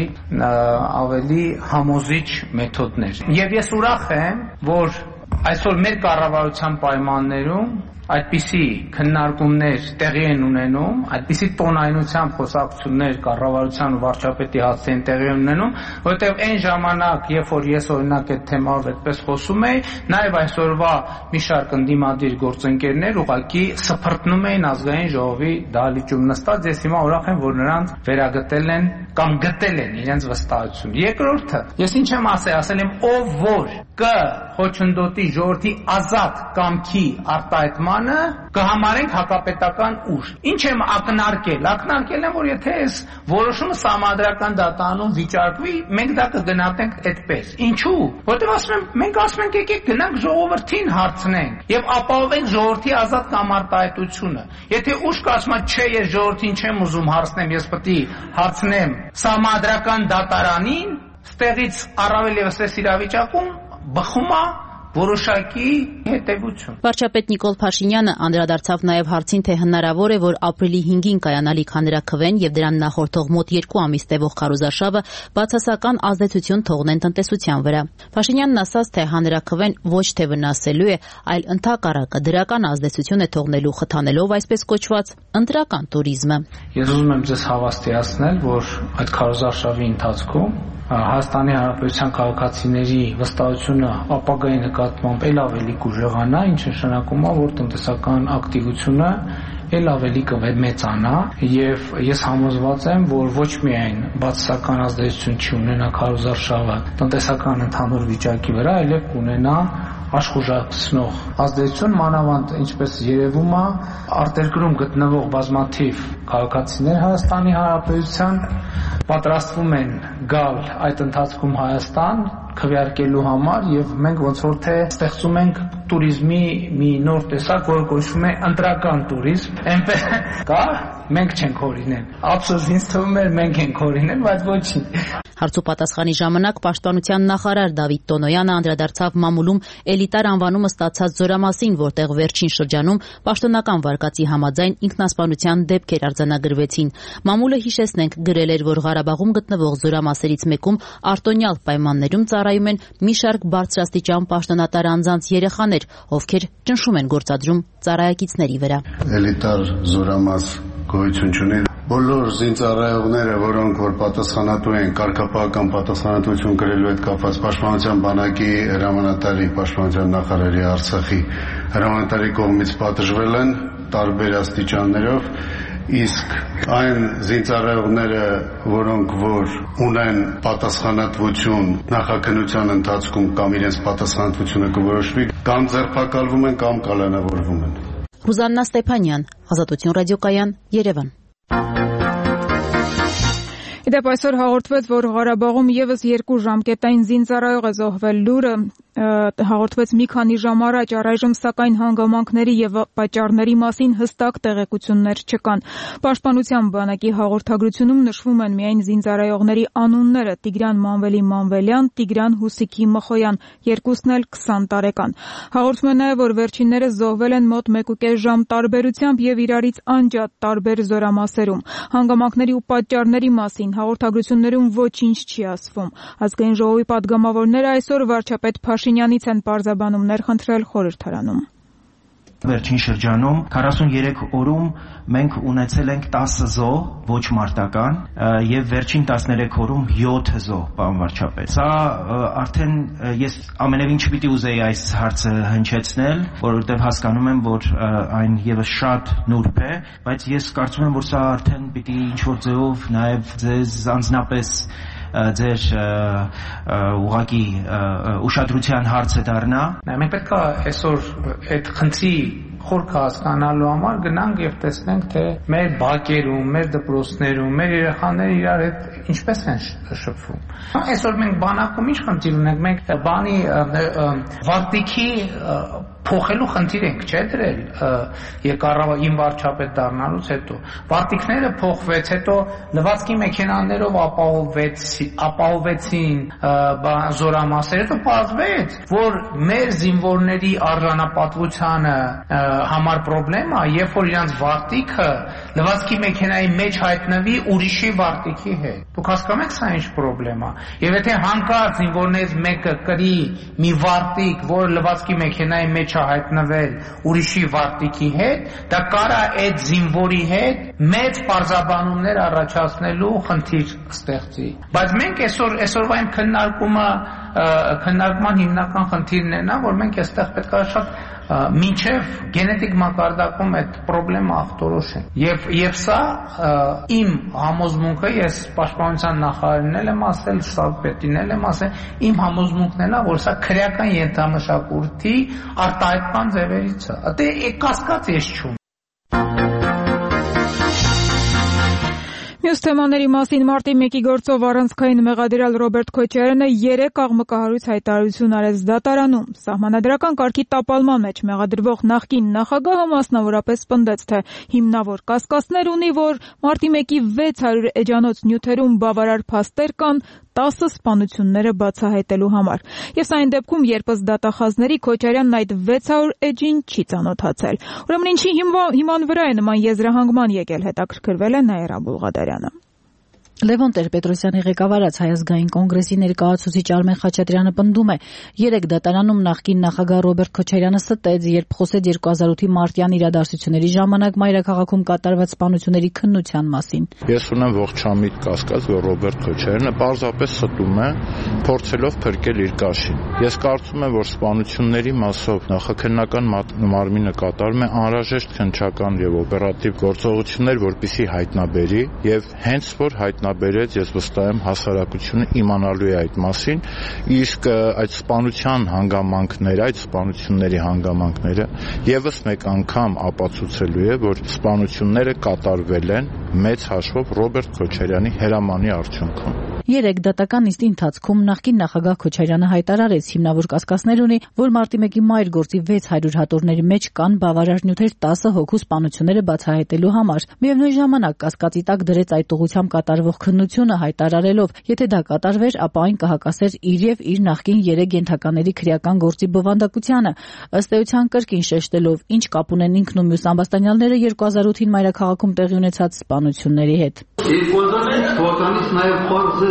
ավելի համոզիչ մեթոդներ։ Եվ ես ուրախ եմ, որ այսօր մեր կառավարության պայմաններում այդպիսի քննարկումներ տեղի են ունենում, այդպիսի տոնայնությամբ խոսակցություններ կառավարության ու վարչապետի հասցեին տեղի են ունենում, որովհետև այն ժամանակ, երբ որ ես օրինակ այդ թեմայով այդպես խոսում էի, նաև այսօրվա մի շարք ընդդիմադիր գործընկերներ ուղղակի սփռտնում էին ազգային ժողովի դահլիճում նստած, ես հիմա ուրախ եմ, որ նրանց վերագտել են կամ գտել են իրենց վստահություն։ Երկրորդը, ես ինչ եմ ասել, ասել եմ, ով որ կը խոչընդոտի ժողովրդի ազատ կամքի արտահայտմանը կհամարենք հակապետական ուժ։ Ինչ եմ ակնարկել, ակնարկել եմ, որ եթե այս որոշումը սահմանադրական դատարանում վիճարկվի, մենք դա կգնահատենք այդպես։ Ինչու՞։ Որտեղ ասում եմ, մենք ասում ենք, եկեք գնանք ժողովրդին հարցնենք եւ ապահովենք ժողովրդի ազատ կամ արտահայտությունը։ Եթե ուժ կասում է, չէ, ես ժողովրդին չեմ ուզում հարցնեմ, ես պետք է հարցնեմ սահմանադրական դատարանին, ստեղից առավել եւս այս իրավիճակում բխում է որոշակի հետևություն։ Վարչապետ Նիկոլ Փաշինյանը անդրադարձավ նաև հարցին, թե հնարավոր է, որ ապրիլի հինգին կայանալիք հանրաքվեն եւ դրան նախորդող մոտ երկու ամիս տևող քարոզարշավը բացասական ազդեցություն թողնեն տնտեսության վրա։ Փաշինյանն ասաց, թե հանրաքվեն ոչ թե վնասելու է, այլ ընդհակառակը դրական ազդեցություն է թողնելու, խթանելով այսպես կոչված ընտրական туриզմը։ Ես ուզում եմ ձեզ հավաստիացնել, որ այդ քարոզարշավի ընթացքում Հայաստանի Հանրապետության քաղաքացիների վստահությունը ապագայի նկատմամբ ել ավելի կուժեղանա, ինչը նշանակում է, որ տնտեսական ակտիվությունը ել ավելի կմեծանա եւ ես համոզված եմ, որ ոչ միայն բացասական ազդեցություն չի ունենա քարոզարշավը տնտեսական ընդհանուր վիճակի վրա, այլև կունենա աշխուժացնող ազդեցություն, մանավանդ ինչպես երևում է, արտերկրում գտնվող բազմաթիվ քաղաքացիներ Հայաստանի Հանրապետության պատրաստվում են գալ այդ ընթացքում Հայաստան քվեարկելու համար եւ մենք ոնց որ թե ստեղծում ենք туриզմի մի նոր տեսակ, որը կոչվում է ընտրական туриզմ, այնպես կա, մենք չենք օրինել։ Ափսոս ինձ թվում էր մենք ենք օրինել, բայց ոչինչ։ Հարց ու պատասխանի ժամանակ Պաշտպանության նախարար Դավիթ Տոնոյանը անդրադարձավ մամուլում էլիտար անվանումը ստացած Զորամասին, որտեղ վերջին շրջանում պաշտոնական վարկածի համաձայն ինքնասպանության դեպքեր արձանագրվեցին։ Մամուլը, հիշեցնենք, գրել էր, որ Ղարաբաղում գտնվող Զորամասերից մեկում արտոնյալ պայմաններում ծառայում են մի շարք բարձրաստիճան պաշտոնատար անձանց երեխաներ, ովքեր ճնշում են գործադրում ծառայակիցների վրա։ Էլիտար Զորամաս գոյություն չունի, բոլոր զինծառայողները, որոնք որ պատասխանատու են կարգապահական պատասխանատվություն կրելու հետ կապված Պաշտպանության բանակի հրամանատարի, Պաշտպանության նախարարի Արցախի հրամանատարի կողմից պատժվել են տարբեր աստիճաններով, իսկ այն զինծառայողները, որոնք որ ունեն պատասխանատվություն նախաքննության ընթացքում կամ իրենց պատասխանատվությունը կորոշվի, կամ ձերբակալվում են, կամ կալանավորվում են։ Ռուզաննա Ստեփանյան, Ազատություն ռադիոկայան, Երևան։ Իդեպ այսօր հաղորդվեց, որ Ղարաբաղում եւս երկու ժամկետային զինծառայող է զոհվել լուրը հաղորդվեց մի քանի ժամ առաջ, առայժմ սակայն հանգամանքների եւ պատճառների մասին հստակ տեղեկություններ չկան։ Պաշտպանության բանակի հաղորդագրությունում նշվում են միայն զինծառայողների անունները՝ Տիգրան Մանվելի Մանվելյան, Տիգրան Հուսիկի Մխոյան, երկուսն էլ քսան տարեկան։ Հաղորդվում է նաեւ, որ վերջինները զոհվել են մոտ մեկուկես ժամ տարբերությամբ եւ իրարից անջատ տարբեր զորամասերում։ Հանգամանքների ու պատճառների մասին հաղորդագրություններում ոչինչ չի ասվում։ Ազգային ժողովի պատգամավորները այսօր վարչապետ Փաշինյանից են պարզաբանումներ խնդրել խորհրդարանում։ Վերջին շրջանում քառասուններեք օրում մենք ունեցել ենք տասը զոհ ոչ մարտական եւ վերջին տասներեք օրում յոթ զոհ, պարոն վարչապետ։ Սա արդեն ես ամենևին չպիտի ուզեի այս հարցը հնչեցնել, որովհետեւ հասկանում եմ, որ այն եւս շատ նուրբ է, բայց ես կարծում եմ, որ սա արդեն պիտի ինչ-որ ձեւով նաեւ ձեզ անձնապես ձեր ուղղակի ուշադրության հարցը դառնա։ Մենք պետք է այսօր այդ խնդրի խորքը հասկանալու համար գնանք եւ տեսնենք, թե մեր բակերում, մեր դպրոցներում, մեր երեխաները իրար հետ ինչպես են շփվում։ Այսօր մենք բանակում ինչ խնդիր ունենք, մենք բանի վարտիքի փոխելու խնդիր ենք չէ դրել եկառավար իմ վարչապետ դառնալուց հետո վարտիքները փոխվեց, հետո լվացքի մեքենաներով ապահովվեց ապահովեցին զորամասերը, հետո պարզվեց, որ մեր զինվորների արժանապատվությանը համար պրոբլեմա, երբ որ իրանց վարտիքը լվացքի մեքենայի մեջ հայտնվի ուրիշի վարտիքի հետ։ Դուք հասկանում եք սա ինչ պրոբլեմա։ Եվ եթե հանկարծ զինվորներից մեկը կրի մի վարտիք, որը լվացքի մեքենայի մեջ հայտնվել ուրիշի վարտիքի հետ, դա կարա այդ զինվորի հետ մեծ պարզաբանումներ առաջացնելու խնդիր ստեղծի։ Բայց մենք այսօր այսօրվա իմ քննարկումը քննարկման հիմնական խնդիրն է, որ մենք այստեղ պետք է շատ մինչև գենետիկ մակարդակում այդ պրոբլեմը ախտորոշենք։ Եվ եւ սա իմ համոզմունքը, ես պաշտպանության նախարարին էլ եմ ասել, շտաբպետին էլ եմ ասել, իմ համոզմունքն է, որ սա քրեական ենթամշակույթի արտահայտման ձևերից է։ Դե կասկած ես չունեմ։ Մյուս թեմաների մասին մարտի մեկի գործով առանցքային մեղադրյալ Ռոբերտ Քոչարյանը երեք աղմկահարույց հայտարարություն արեց դատարանում։ Սահմանադրական կարգի տապալման մեջ մեղադրվող նախկին նախագահը մասնավորապես պնդեց, թե հիմնավոր կասկածներ ունի, որ մարտի մեկի վեց հարյուր էջանոց նյութերում բավարար փաստեր կան տասը սպանությունները բացահայտելու համար։ Եվ սա այն դեպքում, երբ ըստ դատախազների Քոչարյանն այդ վեց հարյուր էջին չի ծանոթացել։ Ուրեմն ինչի հիման վրա է նման եզրահանգման եկել, հետաքրքրվել է Նաիրա Բուլղադարյանը։ Լևոն Տեր-Պետրոսյանի ղեկավարած Հայ ազգային կոնգրեսի ներկայացուցիչ Արմեն Խաչատրյանը պնդում է, երեք դատարանում նախկին նախագահ Ռոբերտ Քոչարյանը ստեց, երբ խոսեց երկու հազար ութի մարտյան իրադարձությունների ժամանակ մայրաքաղաքում կատարված սպանությունների քննության մասին։ Ես ունեմ ողջամիտ կասկած, որ Ռոբերտ Քոչարյանը պարզապես ստում է, փորձելով փրկել իր գաշին։ Ես կարծում եմ, որ սպանությունների մասով նախաքննական մարմինը կատարում է անհրաժեշտ քննչական եւ օպերատիվ գործողություններ, որպեսզի հայտնաբերի եւ հենց որ հայտնաբերի բերեց, ես վստահ եմ հասարակությունը իմանալու է այդ մասին, իսկ այդ սպանության հանգամանքները, այդ սպանությունների հանգամանքները եւս մեկ անգամ ապացուցելու է, որ սպանությունները կատարվել են մեծ հաշվով Ռոբերտ Քոչարյանի հրամանի արդյունքում։ Երեք դատական նիստի ընթացքում նախկին նախագահ Քոչարյանը հայտարարեց, հիմնավոր կասկածներ ունի, որ մարտի մեկի մայր գործի վեց հարյուր հատորների մեջ կան բավարար նյութեր տասը հոգու սպանությունները բացահայտելու համար։ Միևնույն ժամանակ կասկածի տակ դրեց այդ ուղղությամբ կատարվող քննությունը, հայտարարելով, եթե դա կատարվեր, ապա այն կհակասեր իր եւ իր նախկին երեք ենթակաների քրեական գործի բովանդակությանը, ըստ էության կրկին շեշտելով, ինչ կապ ունեն ինքն ու մյուս ամբաստանյալները երկու հազար ութին մայրաքաղաքում տեղի ունեցած սպանությունների հետ։ երկու հազար ութ թվականից նաև խորհրդի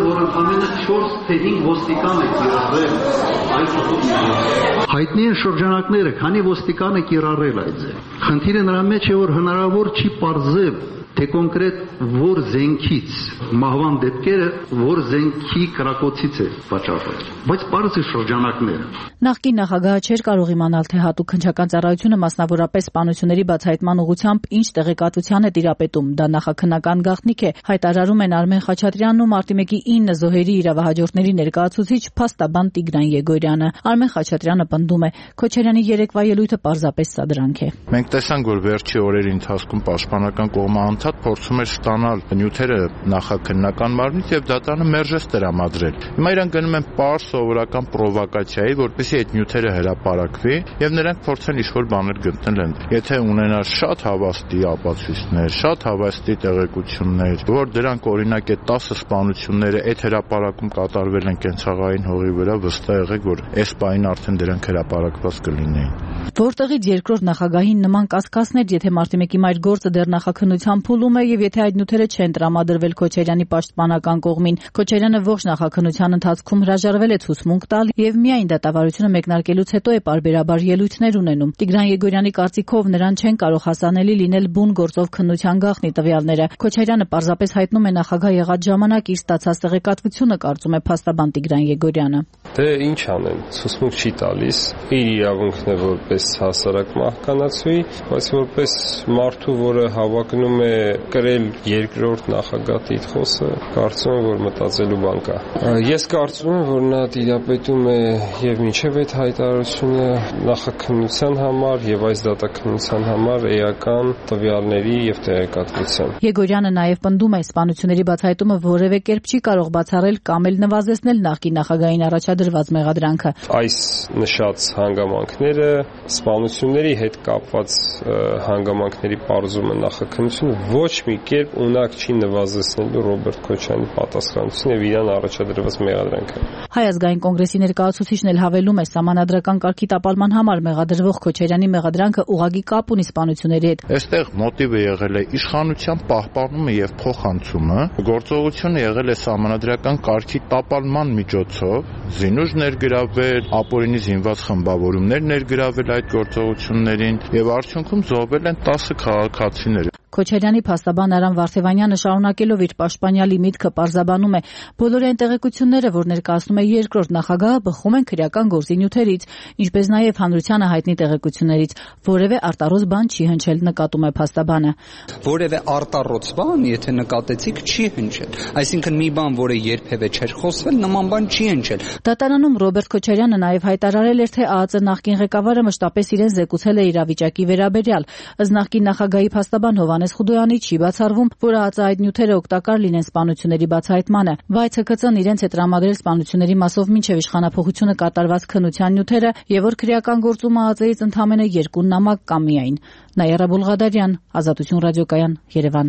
որ ընդամենը չորս թե հինգ ոստիկան է կիրառել այդ փոփոխությունը։ Հայտնի են շրջանակները, քանի ոստիկան է կիրառել այդ ձե։ Խնդիրը նրա մեջ է, որ հնարավոր չի պարզել, թե կոնկրետ որ զենքից մահվան դեպքերը որ զենքի կրակոցից է պատճառել, բայց պարզ է շրջանակները։ Նախկին նախագահը չէր կարող իմանալ, թե հատուկ քննչական ծառայությունը մասնավորապես սպանությունների բացահայտման ուղղությամբ ինչ տեղեկատվության է տիրապետում։ Դա նախաքննական գաղտնիք է, հայտարարում են Արմեն Խաչատրյանն ու մարտի մեկի ինը զոհերի իրավահաջորդների ներկայացուցիչ փաստաբան Տիգրան Եգորյանը։ Արմեն Խաչատրյանը պնդում է, Քոչարյանի երեկվա ելույթը պարզապես սադրանք է։ Մենք տեսանք, որ վերջի օրերի ընթացքում պաշտպանական կողմը անդադ փորձում էր ստանալ նյութերը նախաքննական մարմնից եւ դատարանը մերժեց տրամադրել։ Հիմա իրենք գնում են պարզ սովորական պրովոկացիայի, որպեսզի այդ նյութերը հրապարակվի եւ նրանք փորձեն ինչ-որ բաներ գտնել։ Եթե ունենար շատ հավաստի ապացույցներ, շատ հավաստի տեղեկություններ, որ դրանք օրինակ է տասը սպանությունները այդ հրապարակում կատարվել են կենցաղային հողի վրա, վստահ եղեք, որ այս պահին արդեն դրանք հրապարակված կլինեին։ Որտեղից երկրորդ նախագահին նման կասկածներ, եթե մարտի մեկի մայր գործը դեռ նախաքննության փուլում է եւ եթե այդ նյութերը չեն տրամադրվել Քոչարյանի պաշտպանական կողմին, Քոչարյանը ողջ նախաքննության ընթացքում հրաժարվել է ցուցմունք տալ եւ միայն դատավարությունը մեկնարկելուց հետո է պարբերաբար ելույթներ ունենում։ Տիգրան Եգորյանի կարծիքով նրան չեն կարող հասանելի լինել բուն գործով քննության գաղտնի տվյալները։ Քոչարյանը պարզապես հայտնում է նախագահ եղած ժամանակ իր ստացած տեղեկատվությունը, կարծում է փաստաբան Տիգրան Եգորյանը։ Դե ինչ անեն, ցուցմունք չի տալիս, իր իրավունքն է որպես հասարակ մահկանացուի, բայց որպես մարդու, որը հավակնում է կրել երկրորդ նախագահ տիտղոսը, կարծում եմ, որ մտածելու բան կա։ Ես կարծում եմ, որ նա տիրապետում է եւ մինչեւ այդ հայտարարությունը նախաքննության համար եւ այս դատաքննության համար էական տվյալների եւ տեղեկատվության։ Եգորյանը նաեւ պնդում է, սպանությունների բացահայտումը որևէ կերպ չի կարող բացառել կամ էլ նվազեցնել նախկին նախագահին առաջադրված մեղադրանքը։ Այս նշած հանգամանքները, սպանությունների հետ կապված հանգամանքների պարզումը նախաքննությունը ոչ մի կերպ ունակ չի նվազեցնելու Ռոբերտ Քոչարյանի պատասխանատվությունը եւ իրան առաջադրված մեղադրանքը։ Հայ ազգային կոնգրեսի ներկայացուցիչն էլ հավելում է, սահմանադրական կարգի տապալման համար մեղադրվող Քոչարյանի մեղադրանքը ուղղակի կապ ունի սպանությունների հետ։ Այստեղ մոտիվը եղել է իշխանության պահպանումը եւ փոխանցումը, գործողությունը եղել է սահմանադրական կարգի տապալման միջոցով, զինուժ ներգրավել, ապօրինի զինված խմբավորումներ ներգրավել այդ գործողություններին եւ արդյունքում զոհվել են տասը քաղաքացիներ։ Քոչարյանի փաստաբան Արամ Վարդևանյանը շարունակելով իր պաշտպանյալի միտքը պարզաբանում է, բոլոր այն տեղեկությունները, որ ներկայացնում է երկրորդ նախագահը, բխում են քրեական գործի նյութերից, ինչպես նաև հանրությանը հայտնի տեղեկություններից, որևէ արտառոց բան չի հնչել, նկատում է փաստաբանը։ Որևէ արտառոց բան, եթե նկատեցիք, չի հնչել, այսինքն մի բան, որը երբևէ չէր խոսվել, նման բան չի հնչել։ Դատարանում Ռոբերտ Քոչարյանը նաև հայտարարել էր, թե ԱԱԾ նախկին ղեկավարը մշտապես իրեն զեկուցել է իրավիճակի վերաբերյալ, ըստ նախկին նախագահի փաստաբան Հովհաննես Խուդոյանի չի բացառվում, որ ԱԱԾ այդ նյութերը օգտակար լինեն սպանությունների բացահայտմանը, բայց ՀՔԾ-ն իրենց է տրամադրել սպանությունների մասով մինչև իշխանափոխությունը կատարված քննության նյութերը եւ որ քրեական գործում ԱԱԾ-ից ընդամենը երկու նամակ կա միայն։ Նաիրա Բուլղադարյան, Ազատություն ռադիոկայան, Երևան։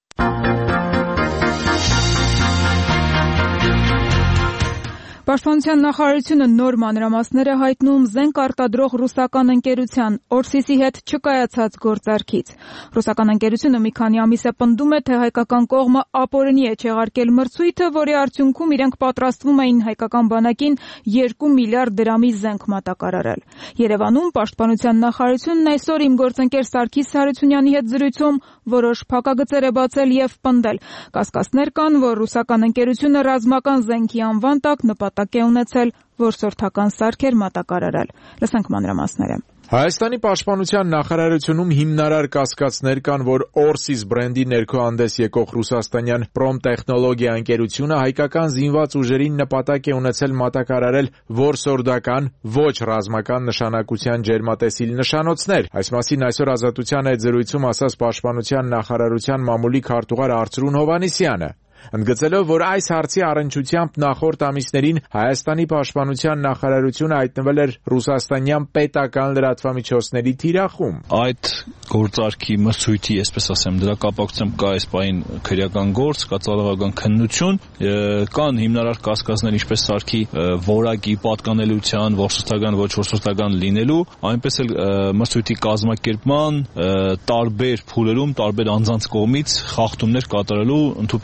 Պաշտպանության նախարարությունը նոր մանրամասներ է հայտնում զենք արտադրող ռուսական ընկերության Օրսիսի հետ չկայացած գործարքից։ Ռուսական ընկերությունը մի քանի ամիս է պնդում է, թե հայկական կողմը ապօրինի է չեղարկել մրցույթը, որի արդյունքում իրենք պատրաստվում էին հայկական բանակին երկու միլիարդ դրամի զենք մատակարարել։ Երևանում պաշտպանության նախարարությունն այսօր իմ գործընկեր Սարգիս Հարությունյանի հետ զրույցում որոշ փակագծեր է բացել եւ պնդել։ Կասկածներ կան, որ ռուսական ընկերությունը ռազմական զենքի անվան տակ նպատակ է ունեցել որսորդական սարքեր մատակարարել։ Լսենք մանրամասները։ Հայաստանի պաշտպանության նախարարությունում հիմնարար կասկածներ կան, որ Օրսիս բրենդի ներքո հանդես եկող ռուսաստանյան Պրոմտեխնոլոգիա ընկերությունը հայկական զինված ուժերին նպատակ է ունեցել մատակարարել որսորդական, ոչ ռազմական նշանակության ջերմատեսիլ նշանոցներ։ Այս մասին այսօր Ազատության հետ զրույցում ասաց պաշտպանության նախարարության մամուլի քարտուղար Արծրուն Հովհաննիսյանը, ընդգծելով, որ այս հարցի առնչությամբ նախորդ ամիսներին Հայաստանի պաշտպանության նախարարությունը հայտնվել էր ռուսաստանյան պետական լրատվամիջոցների թիրախում։ Այդ գործարքի մրցույթի, այսպես ասեմ, դրա կապակցությամբ կա այս պահին քրեական գործ, կա ծառայական քննություն, կան հիմնարար կասկածներ, ինչպես սարքի որակի պատկանելիության, որսորդական, ոչ որսորդական լինելու, այնպես էլ մրցույթի կազմակերպման տարբեր փուլերում, տարբեր անձանց կողմից խախտումներ կատարելու ընդհանուր մինչև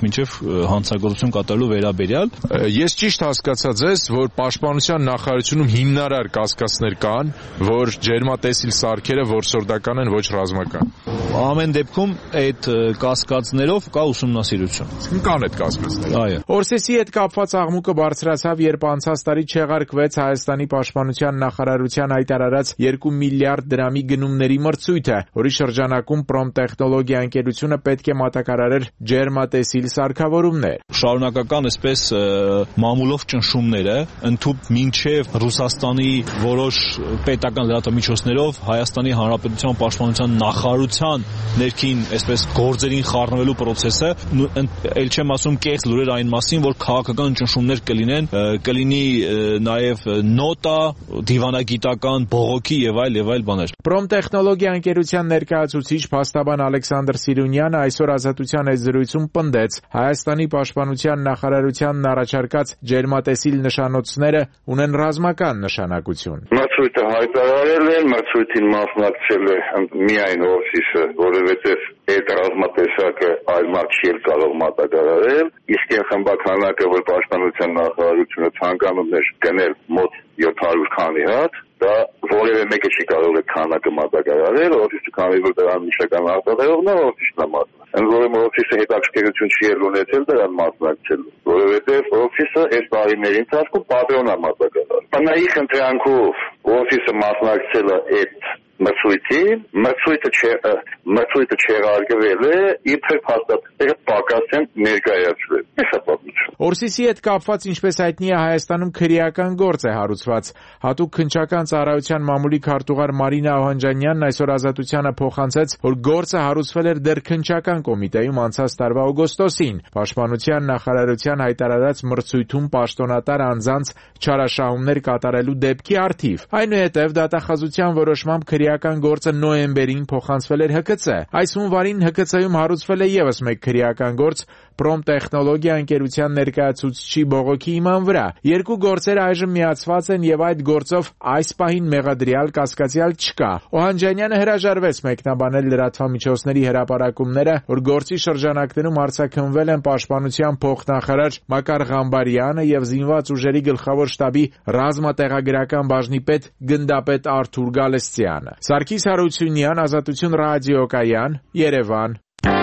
հանցագործություն կատարելու վերաբերյալ։ Ես ճիշտ հասկացա ձեզ, որ Պաշտպանության նախարարությունում հիմնարար կասկածներ կան, որ ջերմատեսիլ սարքերը որսորդական են, ոչ ռազմական։ Ամեն դեպքում այդ կասկածներով կա ուսումնասիրություն։ Կան այդ կասկածները։ Այո։ Օրսեսի հետ կապված աղմուկը բարձրացավ, երբ անցած տարի չեղարկվեց Հայաստանի Պաշտպանության նախարարության հայտարարած երկու միլիարդ դրամի գնումների մրցույթը, որի շրջանակում Պրոմտեխնոլոգիա ընկերությունը պետք է մատակարարեր ջերմատեսիլ սարքավորումներ։ Շարունակական այսպես մամուլով ճնշումները ընդհանուր մինչև Ռուսաստանի որոշ պետական լրատվամիջոցներով Հայաստանի Հանրապետության Պաշտպանության նախարարության ներքին այսպես գործերին խառնվելու process-ը, ել չեմ ասում կեղծ լուրեր այն մասին, որ քաղաքական ճնշումներ կլինեն, կլինի նաև նոտա, դիվանագիտական բողոքի եւ այլ եւ այլ բաներ։ Պրոմտեխնոլոգիա ընկերության ներկայացուցիչ փաստաբան Ալեքսանդր Սիրունյանը այսօր Ազատության այս զրույցում պնդեց Հայաստանի Պաշտպանության նախարարությանն առաջարկած ջերմատեսիլ նշանոցները ունեն ռազմական նշանակություն։ Մրցույթը հայտարարել են, մրցույթին մասնակցել է միայն օֆիսը, որովհետև այդ ռազմատեսակը այլ մարդ չի կարող մատակարարել, իսկ այն խմբականակը, որ Պաշտպանության նախարարությունը ցանկանում էր գնել մոտ յոթ հարյուր քանի հատ, դա որևէ մեկը չի կարող այդ քանակը մատակարարել, օֆիսը քանի որ դրան միշտական արտադրողն է, օֆիսն է մասնակցել։ Ընդ որում օֆիսը հետաքրքրություն չի ունեցել դրան մասնակցելու, որովհետև օֆիսը այս տարիների ընթացքում պատրոն է մատակարարել։ Բնայի խնդրանքով օֆիսը մասնակցել է այդ մրցույթին, մրցույթը չէ, մրցույթը չեղարկվել է, իբր փաստաթղթերը պակաս են ներկայացվել։ Այս է պատմությունը։ Օրսիսի հետ կապված, ինչպես հայտնի է, Հայաստանում քրեական գործ է հարուցված։ Հատուկ քննչական ծառայության մամուլի քարտուղար Մարինա Օհանջանյանն այսօր Ազատությանը փոխանցեց, որ գործը հարուցվել էր դեռ քննչական կոմիտեում անցած տարվա օգոստոսին։ Պաշտպանության նախարարության հայտարարած մրցույթում պաշտոնատար անձանց չարաշահումներ կատարելու դեպքի առթիվ։ Այնուհետև դատախազության որոշմամբ քրեական գործը նոյեմբերին փոխանցվել էր Հ Կ Ց։ Այս հունվարին Հ Կ Ց-ում հարուցվել է ևս մեկ քրեական գործ Պրոմտեխնոլոգիա ընկերության ներկայացուցչի բողոքի հիման վրա։ Երկու գործերը այժմ միացված են եւ այդ գործով այս պահին մեղադրյալ կասկածյալ չկա։ Օհանջանյանը հրաժարվեց մեկնաբանել լրատվամիջոցների հրապարակումները, որ գործի շրջանակներում արձակնվել են Պաշտպանության փոխնախարար Մակար Ղամբարյանը եւ զինված ուժերի գլխավոր շտաբի ռազմատեղագրական բաժնի պետ գնդապետ Արթուր Գալստյանը։ Սարգիս Հարությունյան, Ազատություն ռադիոկայան, Երևան։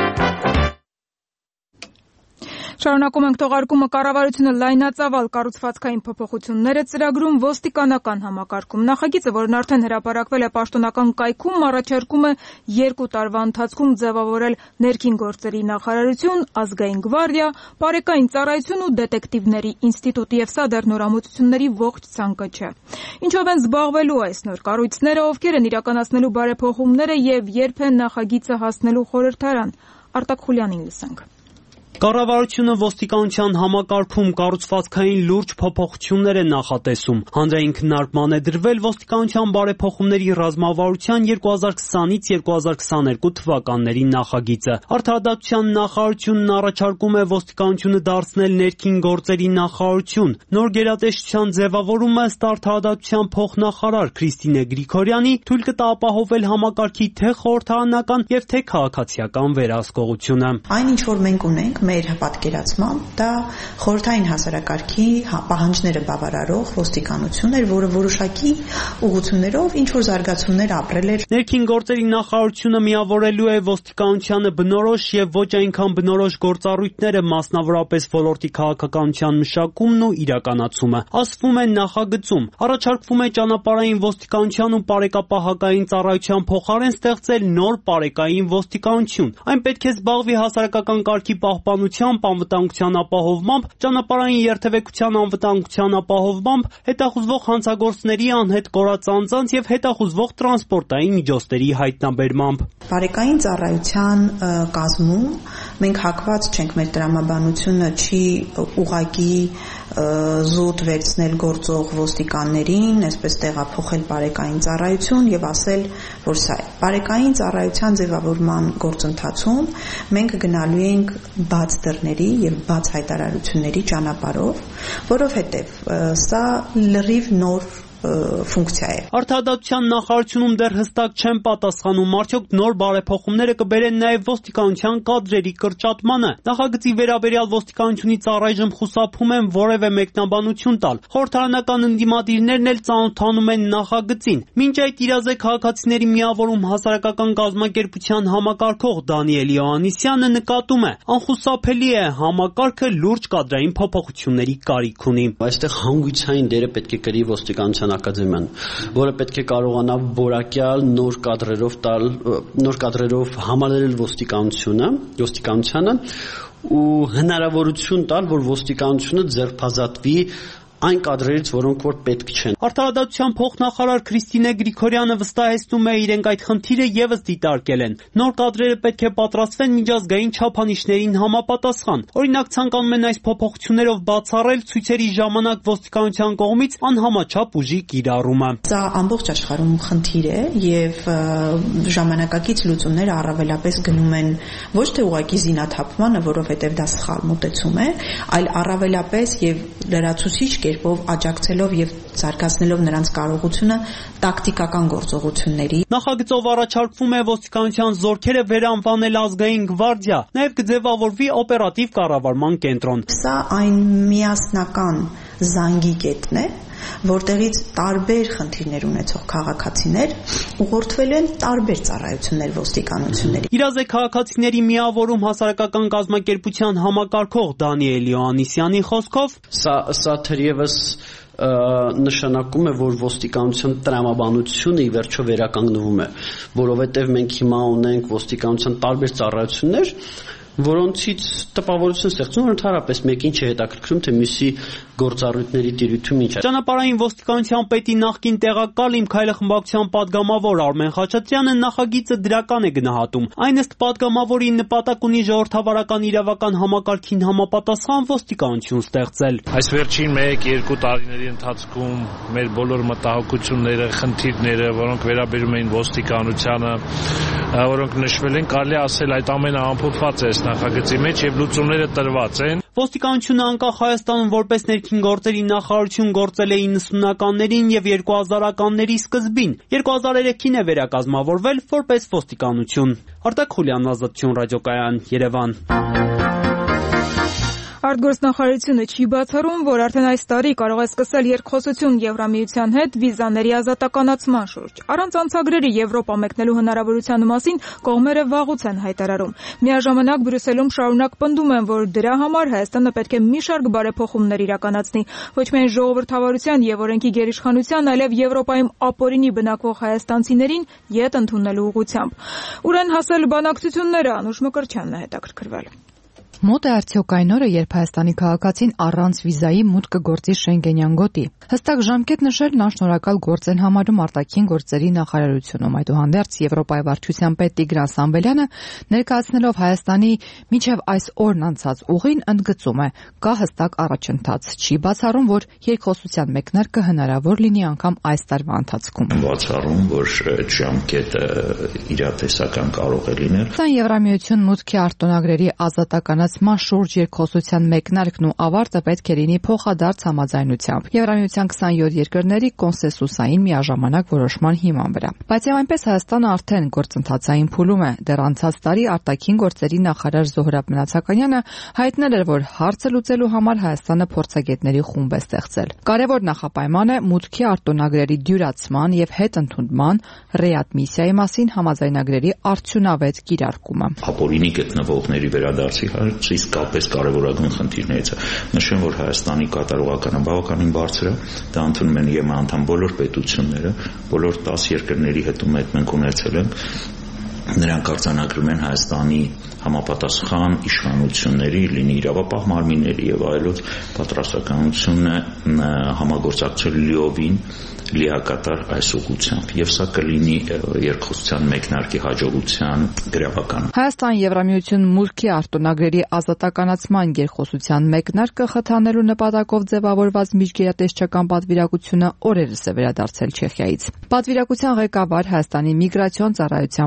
Շարունակում ենք թողարկումը կառավարությունը լայնածավալ կառուցվածքային փոփոխություններ է ծրագրում ոստիկանական համակարգում։ Նախագիծը, որն արդեն հրապարակվել է պաշտոնական կայքում, առաջարկում է երկու տարվա ընթացքում ձևավորել ներքին գործերի նախարարություն, ազգային գվարդիա, բարեկային ծառայություն ու դետեկտիվների ինստիտուտ, եւ սա դեռ նորամուծությունների ողջ ցանկը չէ։ Ինչով են զբաղվելու այս նոր կառույցները, ովքեր են իրականացնելու բարեփոխումները եւ երբ է նախագիծը հասնելու խորհրդարան։ Արտակ Խուլյանին լսենք։ Կառավարությունը ոստիկանության համակարգում կառուցվածքային լուրջ փոփոխություններ է նախատեսում։ Հանրային քննարկման է դրվել ոստիկանության բարեփոխումների ռազմավարության երկու հազար քսանից երկու հազար քսաներկու թվականների նախագիծը։ Արդարադատության նախարարությունն առաջարկում է ոստիկանությունը դարձնել ներքին գործերի նախարարություն։ Նոր գերատեսչության ձևավորումը ըստ արդարադատության փոխնախարար Քրիստինե Գրիգորյանի թույլ կտա ապահովել համակարգի թե խորհրդարանական եւ թե քաղաքացիական վերահսկողությունը։ Այն ինչ որ մենք ունենք մեր պատկերացմամբ դա խորհրդային հասարակարգի պահանջները բավարարող ոստիկանություն էր, որը որոշակի ուղղություններով ինչ որ զարգացումներ ապրել էր։ Ներքին գործերի նախարարությունը միավորելու է ոստիկանությանը բնորոշ եւ ոչ այնքան բնորոշ գործառույթները, մասնավորապես ոլորտի քաղաքականության մշակումն ու իրականացումը։ Ասվում է նախագծում առաջարկվում է ճանապարհային ոստիկանության ու բարեկապահական ծառայության փոխարեն ստեղծել նոր բարեկային ոստիկանություն։ Այն պետք է զբաղվի հասարակական կարգի պահպանությամբ, անվտանգության ապահովմամբ, ճանապարհային երթևեկության անվտանգության ապահովմամբ, հետախուզվող հանցագործների անհետ կորած անձանց եւ հետախուզվող տրանսպորտային միջոցների հայտնաբերմամբ։ Բարեկային ծառայության կազմում մենք հակված չենք, մեր տրամաբանությունը չի ուղղակի զուտ վերցնել գործող ոստիկաններին, այսպես տեղափոխել բարեկային ծառայություն եւ ասել, որ սա է։ Բարեկային ծառայության ձևավորման գործընթացում մենք գնալու ենք բաց դռների եւ բաց հայտարարությունների ճանապարհով, որովհետեւ սա լրիվ նոր ֆունկցիա է։ Արդարադատության նախարարությունում դեռ հստակ չեն պատասխանում, արդյոք նոր բարեփոխումները կբերեն նաև ոստիկանության կադրերի կրճատմանը։ Նախագծի վերաբերյալ ոստիկանությունից առայժմ խուսափում են որևէ մեկնաբանություն տալ։ Խորհրդարանական ընդդիմադիրներն էլ ծանոթանում են նախագծին։ Մինչ այդ իրազեկ քաղաքացիների միավորում հասարակական կազմակերպության համակարգող Դանիել Յոհաննիսյանը նկատում է, անխուսափելի է համակարգը լուրջ կադրային փոփոխությունների կարիք ունի։ Այստեղ հանգույցային դերը պետք է կրի ոստիկանության ակադեմիան, որը պետք է կարողանա որակյալ նոր կադրերով տալ, նոր կադրերով համալրել ոստիկանությունը, ոստիկանությանը ու հնարավորություն տալ, որ ոստիկանությունը ձերբազատվի այն կադրերից, որոնք որ պետք չեն։ Արդարադատության փոխնախարար Քրիստինե Գրիգորյանը վստահեցնում է, իրենք այդ խնդիրը եւս դիտարկել են։ Նոր կադրերը պետք է պատրաստվեն միջազգային չափանիշներին համապատասխան։ Օրինակ, ցանկանում են այս փոփոխություններով բացառել ցույցերի ժամանակ ոստիկանության կողմից անհամաչափ ուժի կիրառումը։ Սա ամբողջ աշխարհում խնդիր է եւ ժամանակակից լուծումները առավելապես գնում են ոչ թե ուղղակի զինաթափմանը, որովհետեւ դա սխալ մոտեցում է, այլ առավելապես եւ լրացուցիչ կերպով աջակցելով եւ զարգացնելով նրանց կարողությունը տակտիկական գործողությունների։ Նախագծով առաջարկվում է ոստիկանության զորքերը վերանվանել ազգային գվարդիա, նաեւ կձևավորվի օպերատիվ կառավարման կենտրոն։ Սա այն միասնական զանգի կետն է, որտեղից տարբեր խնդիրներ ունեցող քաղաքացիներ ուղղորդվել են տարբեր ծառայություններ ոստիկանությունների։ Իրազեկ քաղաքացիների միավորում հասարակական կազմակերպության համակարգող Դանիել Յոհաննիսյանի խոսքով սա սա թերևս նշանակում է, որ ոստիկանության տրամաբանությունը ի վերջո վերականգնվում է, որովհետև մենք հիմա ունենք ոստիկանության տարբեր ծառայություններ, որոնցից տպավորություն ստեղծում, որ ընդհանրապես մեկին չհետաքրքրում, թե մյուսի գործառույթների տիրույթում ինչ է։ Ճանապարհային ոստիկանության պետի նախկին տեղակալ Իմ քայլը խմբակցության падգամավոր Արմեն Խաչատրյանը նախագիծը դրական է գնահատում։ Այն ըստ падգամավորի նպատակ ունի ժողովրդավարական իրավական համակարգին համապատասխան ոստիկանություն ստեղծել։ Այս վերջին մեկ-երկու տարիների ընթացքում մեր բոլոր մտահոգությունները, խնդիրները, որոնք վերաբերում էին ոստիկանությանը, որոնք նշվել են, կարելի ասել այդ ամենը ամփոփված է նախագծի մեջ եւ լուծումները տրված են։ Ոստիկանությունը անկախ Հայաստանում որպես ներքին գործերի նախարարություն գործել է իննսունականներին եւ երկու հազարականների սկզբին։ երկու հազար երեքին է վերակազմավորվել որպես ոստիկանություն։ Արտակ Խուլյան, Ազատություն ռադիոկայան, Երևան։ Արտգործնախարարությունը չի բացառում, որ արդեն այս տարի կարող է սկսել երկխոսություն Եվրամիության հետ վիզաների ազատականացման շուրջ։ Առանց անցագրերի Եվրոպա մեկնելու հնարավորության մասին կողմերը վաղուց են հայտարարում։ Միաժամանակ Բրյուսելում շարունակ պնդում են, որ դրա համար Հայաստանը պետք է մի շարք բարեփոխումներ իրականացնի, ոչ միայն ժողովրդավարության եւ օրենքի գերիշխանության, այլև Եվրոպայում ապօրինի բնակվող հայաստանցիներին յետ ընդունելու ուղղությամբ։ Ուրեն հասել բանակցությունները, Անուշ Մկրտչյանն է հետաքրքրվել։ Մոտ է արդյոք այն օրը, երբ Հայաստանի քաղաքացին առանց վիզայի մուտք կգործի Շենգենյան գոտի։ Հստակ ժամկետ նշելն անշնորհակալ գործ են համարում արտաքին գործերի նախարարությունում։ Այդուհանդերձ Եվրոպայի վարչության պետ Տիգրան Սամվելյանը ներկայացնելով Հայաստանի մինչև այս օրն անցած ուղին ընդգծում է՝ կա հստակ առաջընթաց, չի բացառում, որ երկխոսության մեկնարկը հնարավոր լինի անգամ այս տարվա ընթացքում։ Բացառում, որ այդ ժամկետը իրատեսական կարող է լինել։ Սա Եվրամիություն մուտքի արտոնագրերի ազատականացման շուրջ երկխոսության մեկնարկն ու ավարտը պետք է լինի փոխադարձ համաձայնությամբ Եվրամիության քսանյոթ երկրների կոնսենսուսային միաժամանակ որոշման հիման վրա։ Բայց եւ այնպես Հայաստանը արդեն գործընթացային փուլում է։ Դեռ անցած տարի արտաքին գործերի նախարար Զոհրաբ Մնացականյանը հայտնել էր, որ հարցը լուծելու համար Հայաստանը փորձագետների խումբ է ստեղծել։ Կարևոր նախապայման է մուտքի արտոնագրերի դյուրացման եւ հետընդունման ռեադմիսիայի մասին համաձայնագրերի արդյունավետ կիրարկումը։ Ապօրինի գտնվողների վերադարձի հարցը իսկապես կարևորագույն խնդիրներից է։ Նշեմ, որ Հայաստանի կատարողականը բավականին բարձր է, դա ընդունում են ԵՄ անդամ բոլոր պետությունները, բոլոր տասը երկրների հետ ում մենք ունեցել ենք, նրանք արձանագրում են Հայաստանի համապատասխան իշխանությունների, լինի իրավապահ մարմինների եւ այլոց պատրաստականությունը համագործակցել լիովին լիակատար այս ուղղությամբ եւ սա կլինի երկխոսության մեկնարկի հաջողության գրավական։ Հայաստան Եվրամիություն մուտքի արտոնագրերի ազատականացման երկխոսության մեկնարկը խթանելու նպատակով ձևավորված միջգերատեսչական պատվիրակությունը օրերս է վերադարձել Չեխիայից։ Պատվիրակության ղեկավար Հայաստանի միգրացիոն ծառայության պետ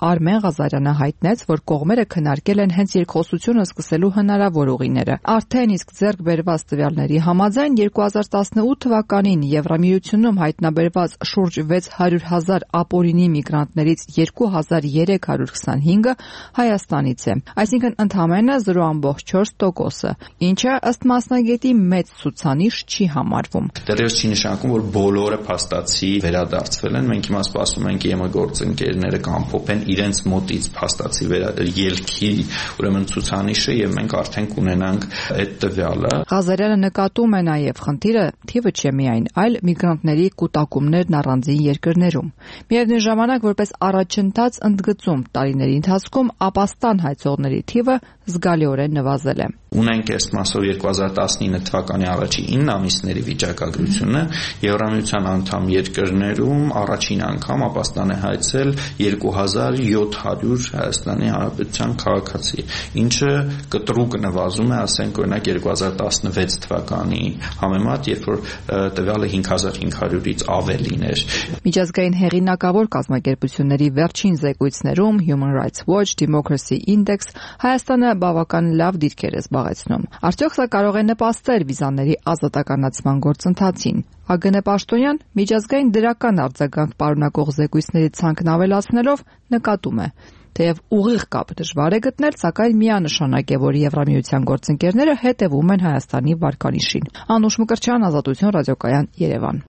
Արմեն Ղազարյանը հայտնեց, որ կողմերը քննարկել են հենց երկխոսությունը սկսելու հնարավոր ուղիները։ Արդեն իսկ ձեռք բերված տվյալների համաձայն երկու հազար տասնութ թվականին Եվրամիությունում հայտնաբերված շուրջ վեց հարյուր հազար ապօրինի միգրանտներից երկու հազար երեք հարյուր քսանհինգը Հայաստանից է, այսինքն ընդամենը զրո ամբողջ չորս տոկոսը, ինչը ըստ մասնագետի մեծ ցուցանիշ չի համարվում։ Դեռևս չի նշանակում, որ բոլորը փաստացի վերադարձվել են։ Մենք հիմա սպասում ենք ԵՄ գործընկերները կամփոփեն իրենց մոտից փաստացի ելքի, ուրեմն ցուցանիշը, եւ մենք արդեն կունենանք այդ տվյալը։ Ղազարյանը նկատում է նաև խնդիրը թիվը չէ միայն, այլ միգրանտների կուտակումներն առանձին երկրներում։ Միևնույն ժամանակ, որպես առաջընթաց ընդգծում, տարիների ընթացքում ապաստան հայցողների թիվը զգալիորեն նվազել է։ Ունենք ըստ մասով երկու հազար տասնինը թվականի առաջի ինը ամիսների վիճակագրությունը Եվրամիության անդամ երկրներում առաջին անգամ ապաստան է հայցել երկու հազար յոթ հարյուր Հայաստանի Հանրապետության քաղաքացի, ինչը կտրուկ նվազում է, ասենք օրինակ երկու հազար տասնվեց թվականի համեմատ, երբ որ տվյալը հինգ հազար հինգ հարյուրից ավելին էր։ Միջազգային հեղինակավոր կազմակերպությունների վերջին զեկույցներում Human Rights Watch, Democracy Index Հայաստանը բավական լավ դիրքեր է զբաղեցնում։ Արդյոք սա կարող է նպաստել վիզաների ազատականացման գործընթացին։ ԱԳՆ պաշտոնյան միջազգային դրական արձագանք պարունակող զեկույցների ցանկն ավելացնելով նկատում է, թեև ուղիղ կապ դժվար է գտնել, սակայն միանշանակ է, որ Եվրամիության գործընկերները հետևում են Հայաստանի վարկանիշին։ Անուշ Մկրտչյան, Ազատություն ռադիոկայան, Երևան։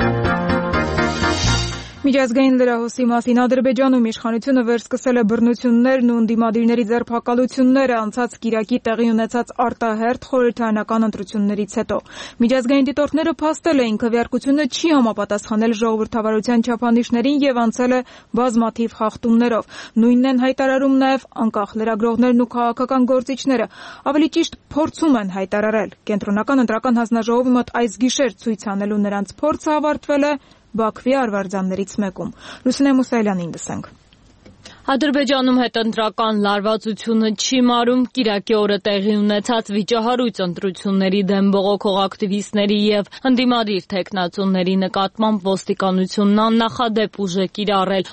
Միջազգային լրահոսի մասին Ադրբեջանում իշխանությունը վերսկսել է բռնություններն ու ընդդիմադիրների ձերբակալությունները անցած կիրակի տեղի ունեցած արտահերթ խորհրդարանական ընտրություններից հետո։ Միջազգային դիտորդները փաստել էին, քվեարկությունը չի համապատասխանել ժողովրդավարության չափանիշներին եւ անցել է բազմաթիվ խախտումներով։ Նույնն են հայտարարում նաեւ անկախ լրագրողներն ու քաղաքական գործիչները, ավելի ճիշտ փորձում են հայտարարել։ Կենտրոնական ընտրական հանձնաժողովի մոտ այս գիշեր ցույց անելու նրանց փորձը ավարտվել է Բաքվի արվարձաններից մեկում։ Լուսինե Մուսայելյանին լսենք։ Ադրբեջանում հետընտրական լարվածությունը չի մարում կիրակի օրը տեղի ունեցած վիճահարույց ընտրությունների դեմ բողոքող ակտիվիստների եւ ընդդիմադիր թեկնածուների նկատմամբ ոստիկանությունն աննախադեպ ուժ է կիրառել։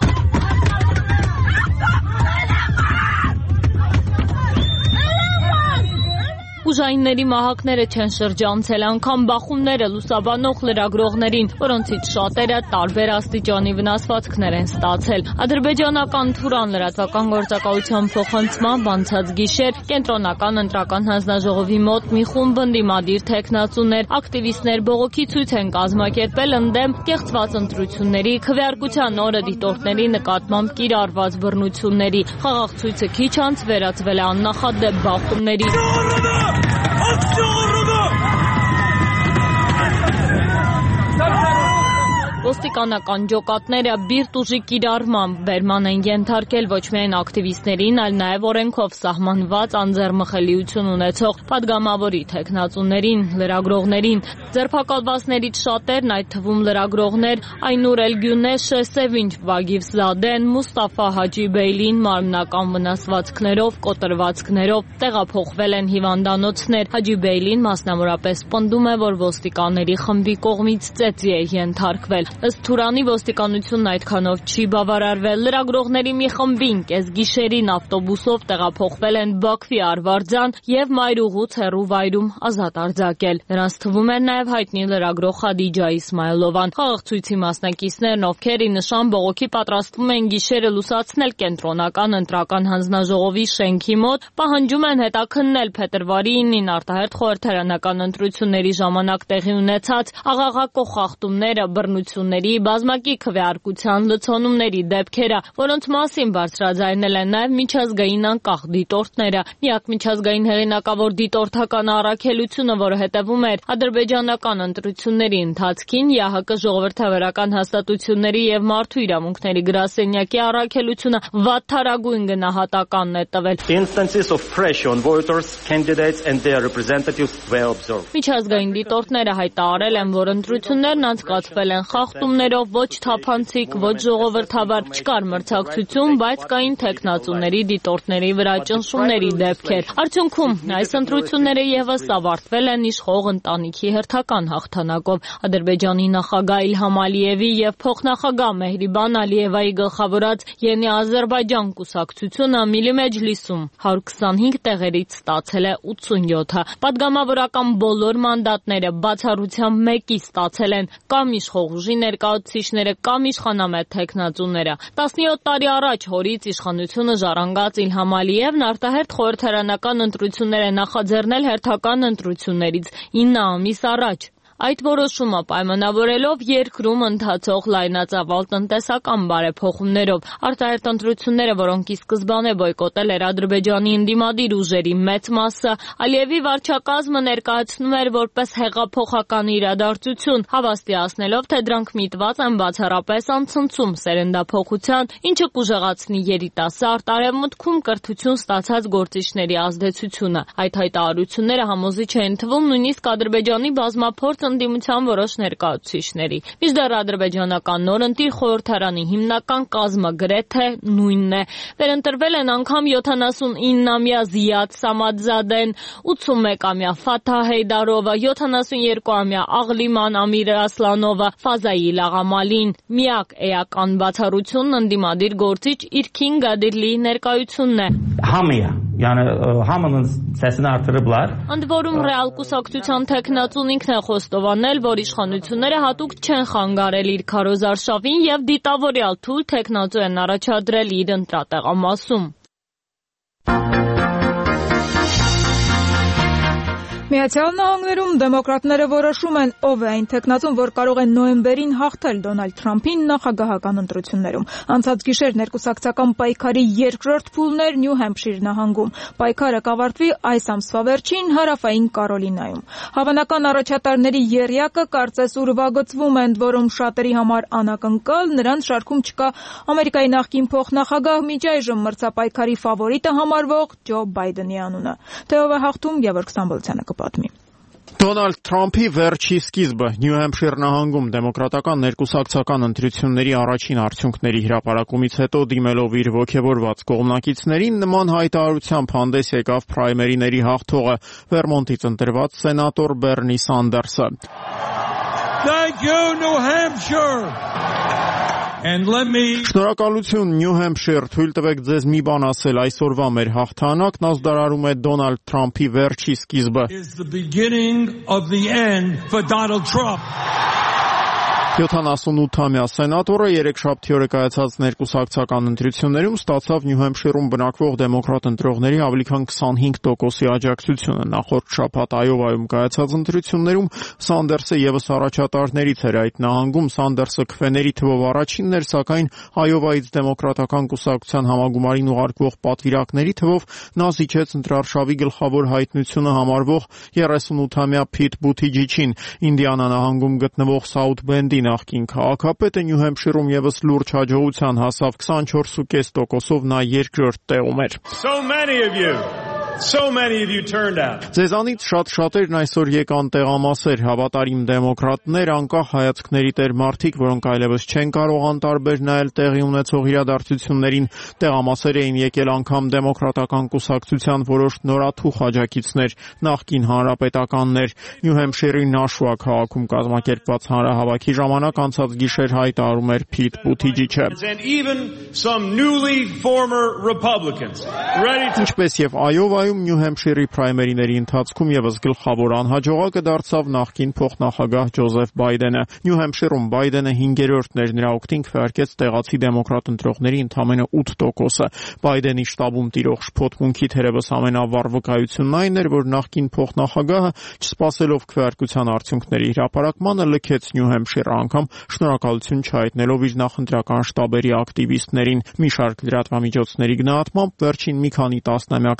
Ուժայինների մահակները չեն շրջանցել, անգամ բախումները լուսաբանող լրագրողներին, որոնցից շատերը տարբեր աստիճանի վնասվածքներ են ստացել։ Ադրբեջանական Թուրան լրատվական գործակալության փոխանցմամբ անցած գիշեր կենտրոնական ընտրական հանձնաժողովի մոտ մի խումբ ընդդիմադիր թեկնածուներ, ակտիվիստներ բողոքի ցույց են կազմակերպել ընդդեմ կեղծված ընտրությունների, քվեարկության օրը դիտորդների նկատմամբ կիրառված բռնությունների։ Խաղաղ ցույցը քիչ անց վերածվել է աննախադեպ բախումների։ Ոստիկանական ջոկատները բիրտ ուժի կիրառմամբ բերման են ենթարկել ոչ միայն ակտիվիստներին, այլ նաև օրենքով սահմանված անձեռմխելիություն ունեցող падգամավորի թեկնածուներին, լրագրողներին։ Ձերբակալվածներից շատերն, այդ թվում լրագրողներ Այնուր Էլգյունեշը, Սևինչ Վագիվզադեն, Մուստաֆա Հաջիբեյլին մարմնական վնասվածքներով, կոտրվածքներով տեղափոխվել են հիվանդանոցներ։ Հաջիբեյլին մասնավորապես պնդում է, որ ոստիկանների խմբի կողմից ծեծի է ենթարկվել։ Ըստ Թուրանի ոստիկանությունն այդքանով չի բավարարվել։ Լրագրողների մի խմբին կեսգիշերին ավտոբուսով տեղափոխվել են Բաքվի արվարձան եւ մայրուղուց հեռու վայրում ազատ արձակել։ Նրանց թվում էր նաեւ հայտնի լրագրող Խադիջա Իսմայելովան։ Խաղաղ ցույցի մասնակիցներն, ովքեր ի նշան բողոքի պատրաստվում են գիշերը լուսացնել կենտրոնական ընտրական հանձնաժողովի շենքի մոտ, պահանջում են հետաքննել փետրվարի ինին արտահերթ խորհրդարանական ընտրությունների ժամանակ տեղի ունեցած աղաղակող խախտումները, բռնությունների, բազմակի քվեարկության, լցոնումների դեպքերը, որոնց մասին բարձրաձայնել են նաև միջազգային անկախ դիտորդները։ Միակ միջազգային հեղինակավոր դիտորդական առաքելությունը, որը հետևում էր ադրբեջանական ընտրությունների ընթացքին, ԵԱՀԿ ժողովրդավարական հաստատությունների եւ մարդու իրավունքների գրասենյակի առաքելությունը վատթարագույն գնահատականն է տվել։ Միջազգային դիտորդները հայտարարել են, որ ընտրություններն անցկացվել են խախտում նկատումներով ոչ թափանցիկ, ոչ ժողովրդավար, չկար մրցակցություն, բայց կային թեկնածուների, դիտորդների վրա ճնշումների դեպքեր։ Արդյունքում այս ընտրությունները եւս ավարտվել են իշխող ընտանիքի հերթական հաղթանակով։ Ադրբեջանի նախագահ Իլհամ Ալիևի եւ փոխնախագահ Մեհրիբան Ալիևայի գլխավորած Ենի Ադրբեջան կուսակցությունը Միլի Մեջլիսում հարյուր քսանհինգ տեղերից ստացել է ութսունյոթը։ Պատգամավորական բոլոր մանդատները բացառությամբ մեկի ստացել են կամ իշխող ուժի ներկայացուցիչները, կամ իշխանամետ թեկնածուները։ տասնյոթ տարի առաջ հորից իշխանությունը ժառանգած Իլհամ Ալիևն արտահերթ խորհրդարանական ընտրություններ է նախաձեռնել հերթական ընտրություններից ինը ամիս առաջ։ Այդ որոշումը պայմանավորելով երկրում ընթացող լայնածավալ տնտեսական բարեփոխումներով արտահերթ ընտրությունները, որոնք ի սկզբանե բոյկոտել էր Ադրբեջանի ընդդիմադիր ուժերի մեծ մասը, Ալիևի վարչակազմը ներկայացնում էր որպես հեղափոխական իրադարձություն, հավաստիացնելով, թե դրանք միտված են բացառապես անցնցում սերնդափոխության, ինչը կուժեղացնի երիտասարդ արևմուտքում կրթություն ստացած գործիչների ազդեցությունը։ Այդ հայտարարությունները համոզիչ էին թվում նույնիսկ Ադրբեջանի բազմափորձ ընդդիմության որոշ ներկայացուցիչների։ Մինչդեռ ադրբեջանական նորընտիր խորհրդարանի հիմնական կազմը գրեթե նույնն է։ Վերընտրվել են անգամ յոթանասունինամյա Զիադ Սամադզադեն, ութսունմեկամյա Ֆաթահ Հեյդարովը, յոթանասունյոթուամյա Աղլիման Ամիր Ասլանովը, Ֆազայիլ Աղամալին։ Միակ էական բացառությունն ընդդիմադիր գործիչ Իրքին Գադիրլիի ներկայությունն է։ Համիա, yəni համının səsini artırıblar։ Ընդ որում ռեալ կուսակցության թեկնածուն ինքն է խոստովանել, որ իշխանությունները հատուկ չեն խանգարել իր քարոզարշավին եւ դիտավորյալ թույլ թեկնածու են առաջադրել իր ընտրատեղամասում։ Միացյալ Նահանգներում դեմոկրատները որոշում են, ով է այն թեկնածուն, որ կարող է նոյեմբերին հաղթել Դոնալդ Թրամփին նախագահական ընտրություններում։ Անցած գիշեր ներկուսակցական պայքարի երկրորդ փուլն էր Նյու Հեմփշիր նահանգում։ Պայքարը կավարտվի այս ամսվա վերջին հարավային Կարոլինայում։ Հավանական առաջատարների եռյակը կարծես ուրվագծվում են, որում շատերի համար անակնկալ, նրանց շարքում չկա Ամերիկայի նախկին փոխնախագահ միջայժմ մրցապայքարի ֆավորիտը համարվող Ջո Բայդենի անունը։ Թե ով է հաղթում, Գևորգ Ստամբոլցյանը կպատմի։ Դոնալդ Թրամփի վերջի սկիզբը Նյու Հեմփշիր նահանգում դեմոկրատական ներկուսակցական ընտրությունների առաջին արդյունքների հրապարակումից հետո դիմելով իր ոգևորված կողմնակիցներին նման հայտարարությամբ հանդես եկավ պրայմերիների հաղթողը Վերմոնտից ընտրված սենատոր Բերնի Սանդերսը։ Thank you, New Hampshire. And let me Շնորհակալություն Նյու Հեմփշիր, թույլ տվեք ձեզ մի բան ասել, այսօրվա մեր հաղթանակն ազդարարում է Դոնալդ Թրամփի վերջի սկիզբը։ is the beginning of the end for Donald Trump. յոթանասունութամյա սենատորը երեքշաբթի օրը կայացած ներկուսակցական ընտրություններում ստացավ Նյու Հեմփշիրում բնակվող դեմոկրատ ընտրողների ավելի քան քսանհինգ տոկոսի աջակցությունը։ Նախորդ շաբաթ Այովայում կայացած ընտրություններում Սանդերսը եւս առաջատարներից էր այդ նահանգում։ Սանդերսը քվեների թվով առաջինն էր, սակայն Այովայից դեմոկրատական կուսակցության համագումարին ուղարկվող պատվիրակների թվով նա զիջեց ընտրարշավի գլխավոր հայտնությունը համարվող երեսունութամյա Փիթ Բութիջիչին։ Ինդիանա նահանգում գտնվող Սաութ Բենդի նախկին քաղաքապետը Նյու Հեմփշիրում եւս լուրջ հաջողության հասավ քսանչորս կόμμα պենս տոկոսով նա երկրորդ տեղում էր։ So many of you So many of you turned out. Ձեզանից շատ շատերն այսօր եկան տեղամասեր, հավատարիմ դեմոկրատներ, անկախ հայացքների տեր մարդիկ, որոնք այլևս չեն կարող անտարբեր նայել տեղի ունեցող իրադարձություններին։ Տեղամասեր էին եկել անգամ դեմոկրատական կուսակցության որոշ նորաթուխ աջակիցներ, նախկին հանրապետականներ։ Նյու Հեմփշիրի Նաշուա քաղաքում կազմակերպված հանրահավաքի ժամանակ անցած գիշեր հայտարարում էր Փիթ Բութիջիչը։ And even some newly former Republicans ready to Ինչպես եւ Այովայում Նյու Հեմփշիրի պրայմերիների ընթացքում եւս գլխավոր անհաջողակը դարձավ նախկին փոխնախագահ Ջոզեֆ Բայդենը։ Նյու Հեմփշիրում Բայդենը հինգերորդն էր, նրա օգտին քվեարկեց տեղացի դեմոկրատ ընտրողների ընդամենը ութ տոկոսը։ Բայդենի շտաբում տիրող շփոթմունքի թերևս ամենավառ վկայությունն այն էր, որ նախկին փոխնախագահը չսպասելով քվեարկության արդյունքների հրապարակմանը լքեց Նյու Հեմփշիրը, անգամ շնորհակալություն չհայտնելով իր նախընտրական շտաբերի ակտիվիստներին։ Մի շարք լրատվամիջոցների գնահատմամբ վերջին մի քանի տասնամյակների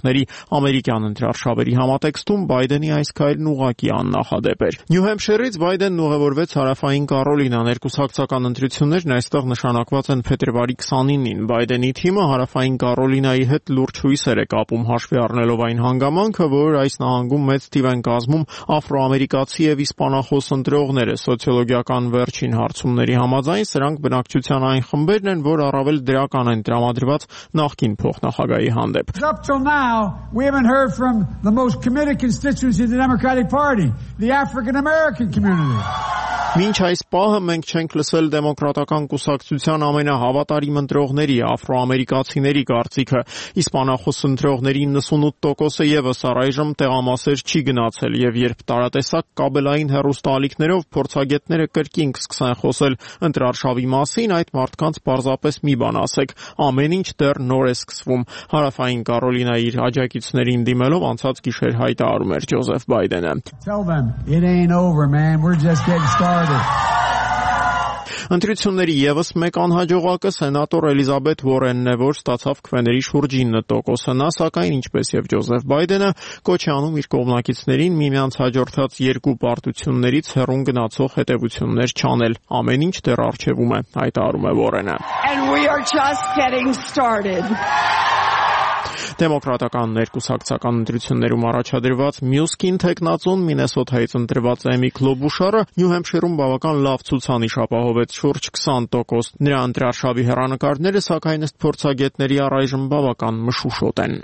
Ամերիկյան ընտրարշավերի համատեքստում Բայդենի այս քայլն ուղղակի աննախադեպ էր։ Նյու Հեմփշիրից Բայդենն ուղևորվեց Հարավային Կարոլինա, ներկուսակցական ընտրություններն այստեղ նշանակված են փետրվարի քսանինին։ Բայդենի թիմը Հարավային Կարոլինայի հետ լուրջ հույսեր է կապում, հաշվի առնելով այն հանգամանքը, որ այս նահանգում մեծ թիվ են կազմում աֆրոամերիկացի եւ իսպանախոս ընտրողները։ Սոցիոլոգիական վերջին հարցումների համաձայն սրանք բնակչության այն խմբերն են, որ առավել դրական են տրամադրված նախկին փոխնախագահի հանդեպ։ Up till now, we haven't heard from the most committed constituency of the Democratic Party, the African American community. Մինչ այս պահը մենք չենք լսել դեմոկրատական կուսակցության ամենահավատարիմ ընտրողների, աֆրոամերիկացիների կարծիքը։ Իսպանախոս ընտրողների նվսունութ տոկոսը եւս առայժմ տեղամասեր չի գնացել, եւ երբ տարատեսակ կաբելային հեռուստաալիքներով փորձագետները կրկին կսկսեն խոսել ընտրարշավի մասին, այդ մարդկանց պարզապես մի բան ասեք. ամեն ինչ դեռ նոր է սկսվում։ Հարավային Կարոլինայի իր աջակիցներին դիմելով անցած գիշեր հայտարարում էր Ջոզեֆ Բայդենը։ Tell them it ain't over, man. We're just getting started. Ընտրությունների եւս մեկ անհաջողակը սենատոր Էլիզաբեթ Ուորենն է, որ ստացավ քվեների շուրջ ինը տոկոսը։ Նա սակայն ինչպես եւ Ջոզեֆ Բայդենը կոչ է անում իր կողմնակիցներին միմյանց հաջորդած երկու պարտություններից հեռուն գնացող հետևություններ չանել։ Ամեն ինչ դեռ առջևում է, հայտարարում է Ուորենը։ And we are just getting started. Դեմոկրատական ներկուսակցական ընտրություններում առաջադրված մյուս կին թեկնածուն Մինեսոթայից ընտրված Էմի Քլոբուշարը Նյու Հեմփշիրում բավական լավ ցուցանիշ ապահովեց շուրջ քսան տոկոս։ Նրա ընտրարշավի հեռանկարները սակայն ըստ փորձագետների առայժմ բավական մշուշոտ են։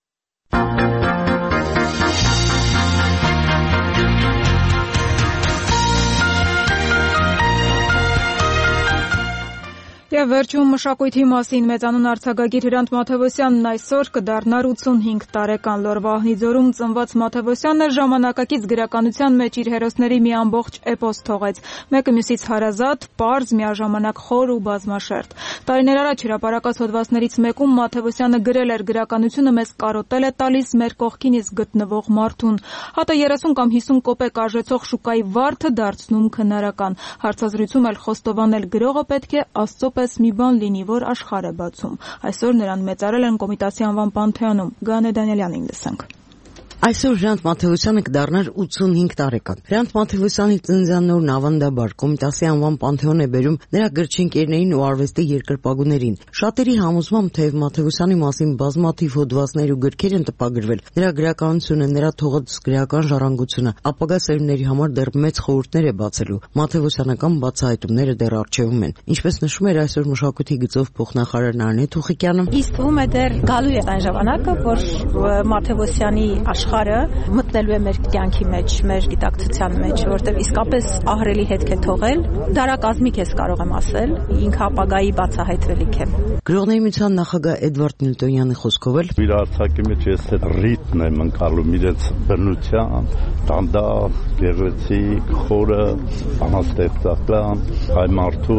Եվ վերջում մշակույթի մասին մեծանուն արձակագիր Հրանտ Մաթևոսյանն այսօր կդառնար ութսունհինգ տարեկան։ Լորվահնի ձորում ծնված Մաթևոսյանը ժամանակակից գրականության մեջ իր հերոսների մի ամբողջ էպոս թողեց, մեկը մյուսից հարազատ, պարզ, միաժամանակ խոր ու բազմաշերտ։ Տարիներ առաջ հրապարակած հոդվածներից մեկում Մաթևոսյանը գրել էր գրականությունը մեզ կարոտել է տալիս մեր կողքինից գտնվող մարդուն։ Հատը երեսուն կամ հիսուն կոպեկ արժեցող շուկայի վարդը դարձնում քնարական։ Հարցազրույցում էլ խոստովանել գրողը պետք է Աստծո մի բան լինի, որ աշխարհ է բացում։ Այսօր նրան մեծարել են Կոմիտասի անվան Պանթեոնում։ Գանե Դանիելյանին լսենք։ Այսօր Հրանտ Մաթևոսյանը կդառնար ութսունհինգ տարեկան։ Հրանտ Մաթևոսյանի ծննդյանորն ավանդաբար Կոմիտասի անվան Պանթեոն է բերում նրա գրչընկերներին ու արվեստի երկրպագուներին։ Շատերի համոզմամբ թեև Մաթևոսյանի մասին բազմաթիվ հոդվածներ ու գրքեր են տպագրվել, նրա գրականությունը, նրա թողած գրական ժառանգությունը ապագա սերունդների համար դեռ մեծ խորհուրդներ է բացելու։ Մաթևոսյանական բացահայտումները դեռ առջևում են։ Ինչպես նշում էր այսօր մշակույթի գծով փոխնախարար Նարինե Թուխիկյանը, իսկ թվում է դեռ գալու է այն ժամանակը, որ Մաթևոսյանի աշխարհը մտնելու է մեր կյանքի մեջ, մեր գիտակցության մեջ, որտեղ իսկապես ահռելի հետք է թողել, դարակազմիկ ես կարող եմ ասել, ինքը ապագայի բացահայտվելիք է։ Գրողների միության նախագահ Էդվարդ Միլտոնյանի խոսքով էլ իր արցակի մեջ ես ռիթմն եմ ընկալում իրենց բնության, դանդաղ, գեղեցիկ, խորը, բանաստեղծական, հայ մարդու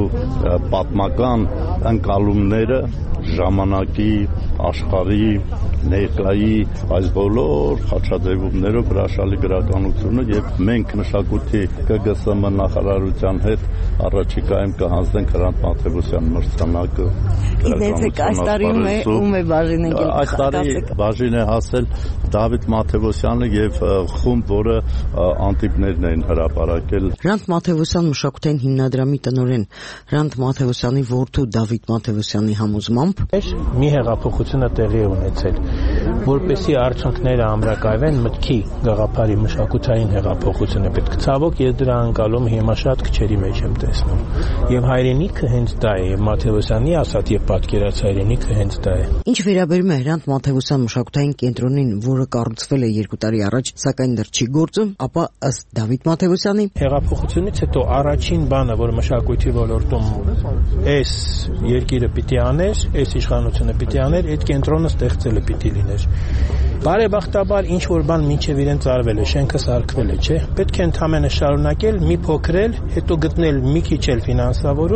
պատմական ընկալումները ժամանակի, աշխարհի, ներկայի այս բոլոր խաչաձևումներով հրաշալի գրականությունը եւ մենք մշակույթի Կը Գ Ս Մ նախարարության հետ առաջիկայում կհանձնենք Հրանտ Մաթևոսյան մրցանակը։ Իսկ այս տարի ում է բաժին եկել։ Այս տարի բաժին է հասել Դավիթ Մաթևոսյանը եւ խումբ, որը անտիպներն են հրապարակել։ Հրանտ Մաթևոսյան մշակութային հիմնադրամի տնօրեն Հրանտ Մաթևոսյանի որդու Դավիթ Մաթևոսյանի համոզմամբ մի հեղափոխություն է տեղի ունեցել, որպեսզի արդյունքները ամրակայվեն մտքի գաղափարի մշակութային հեղափոխությունը պետք է ցավոք ես դրա անցալում հիմա շատ քչերի մեջ եմ տեսնում եւ հայրենիքը հենց դա է եւ Մաթևոսյանի ասած եւ պատկերած հայրենիքը հենց դա է։ Ինչ վերաբերում է Հրանտ Մաթևոսյան մշակութային կենտրոնին, որը կառուցվել է երկու տարի առաջ, սակայն դեռ չի գործում, ապա ըստ Դավիթ Մաթևոսյանի հեղափոխությունից հետո առաջին բանը, որ մշակույթի ոլորտում այս երկիրը պիտի աներ, այս իշխանությունը պիտի աներ, այդ կենտրոնը ստեղծելը պիտի լիներ։ Բարեբախտաբար ինչ որ բան մինչև իրեն ծարվել է, շենքը սարքվել է, չէ՞։ Պետք է ընդհանրապես շարունակել, մի փոքրել, հետո գտնել մի քիչ էլ ֆինանսավորում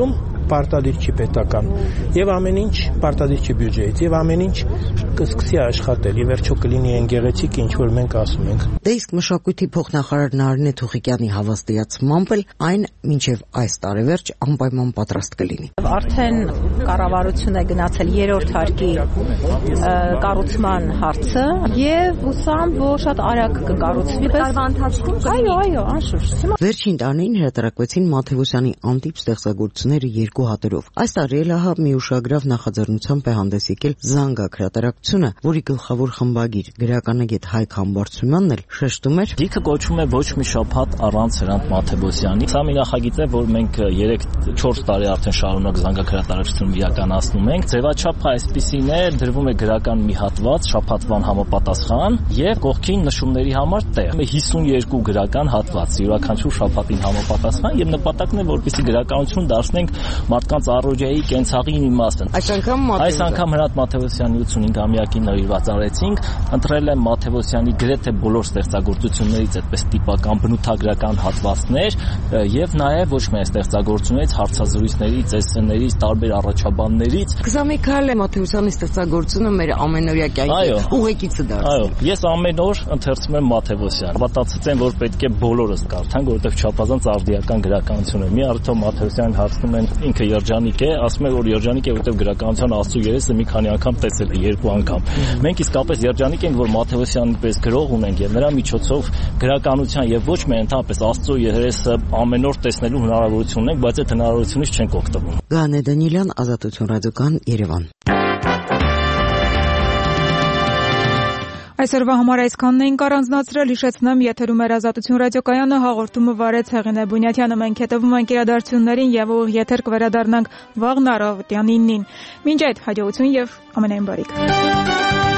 պարտադիր չի պետական, եւ ամեն ինչ պարտադիր չի բյուջեից, եւ ամեն ինչ կսկսի աշխատել, եւ վերջո կլինի այն գեղեցիկ, ինչ որ մենք ասում ենք։ Դե իսկ մշակույթի փոխնախարար Նարինե Թուխիկյանի հավաստիացմամբ էլ այն մինչև այս տարեվերջ անպայման պատրաստ կլինի։ Արդեն կառավարություն է գնացել երրորդ հարկի կառուցման հարցը եւ հուսամ, որ շատ արագ կկառուցվի։ Տարվա ընթացքում այո, այո, անշուշտ։ Վերջին տարին հրատարակվեցին Մաթեոսյանի անտիպ ստեղծագործությունները երկու հատերով։ Այս տարի էլ ահա մի ուշագրավ նախաձեռնությամբ է հանդես եկել Զանգակ հրատարակությունը, որի գլխավոր խմբագիր գրականագետ Հայկ Համբարձումյանն էլ շեշտում էր. Գիրքը կոչվում է ոչ մի շաբաթ առանց Հրանտ Մաթեոսյանի։ Սա մի նախագիծ է, որ մենք երեք չորս տարի արդեն շարունակ Զանգակ հրատարակությունում իրականացնում ենք։ Ձևաչափը այսպիսին է, դրվում է գրական մի հատված, շաբաթվան համապատասխան եւ կողքին նշումների համար տեղ։ հիսունյոթ գրական հատված, յուրաքանչյուր շաբաթին համապատասխան եւ նպատակն է, որպեսզի գրականություն դարձնենք մարդկանց առօրյայի կենցաղին իմաստն։ Այս անգամ Այս անգամ Հրանտ Մաթեոսյանի ութսունհինգամյակին նվիրված արեցինք, ընտրել եմ Մաթեոսյանի գրեթե բոլոր ստեղծագործություններից այդպես տիպական բնութագրական հատվածներ եւ նաեւ ոչ միայն ստեղծագործություններից, հարցազրույցներից, էսսեներից, տարբեր առաջաբաններից։ Քսանմեկ քայլ է Մաթեոսյանի ստեղծագործությունը մեր ամենօրյա կյանքի ուղեկիցը դարձել։ Այո, ես ամեն օր ընթերցում եմ Մաթեոսյան։ Հավատացած եմ, որ պետք է բոլորս կարդանք, որովհետեւ չափազանց արդիական գրականություն է։ Մի արդյոք Մաթեոսյանին հարցնում են, ինքը երջանիկ է, ասում է, որ երջանիկ է, որովհետեւ գրականության Աստծո երեսը մի քանի անգամ տեսել է, երկու անգամ։ Մենք իսկապես երջանիկ ենք, որ Մաթեոսյանի պես գրող ունենք եւ նրա միջոցով գրականության եւ ոչ միայն ընդհանրապես Աստծո երեսը ամեն օր տեսնելու հնարավորություն ունենք, բայց այդ հնարավորությունից չենք օգտվում։ Գանե Դանիելյան, Ազատություն ռադիոկան, Երևան։ Այսօրվա համար այսքանն էինք առանձնացրել, հիշեցնեմ, եթերում էր Ազատություն ռադիոկայանը, հաղորդումը վարեց Հեղինե Բունյաթյանը, մենք հետևում ենք իրադարձություններին եւ ուղիղ եթեր կվերադառնանք վաղն առավոտյան իննին։ Մինչ այդ հաջողություն եւ ամենայն բարիք։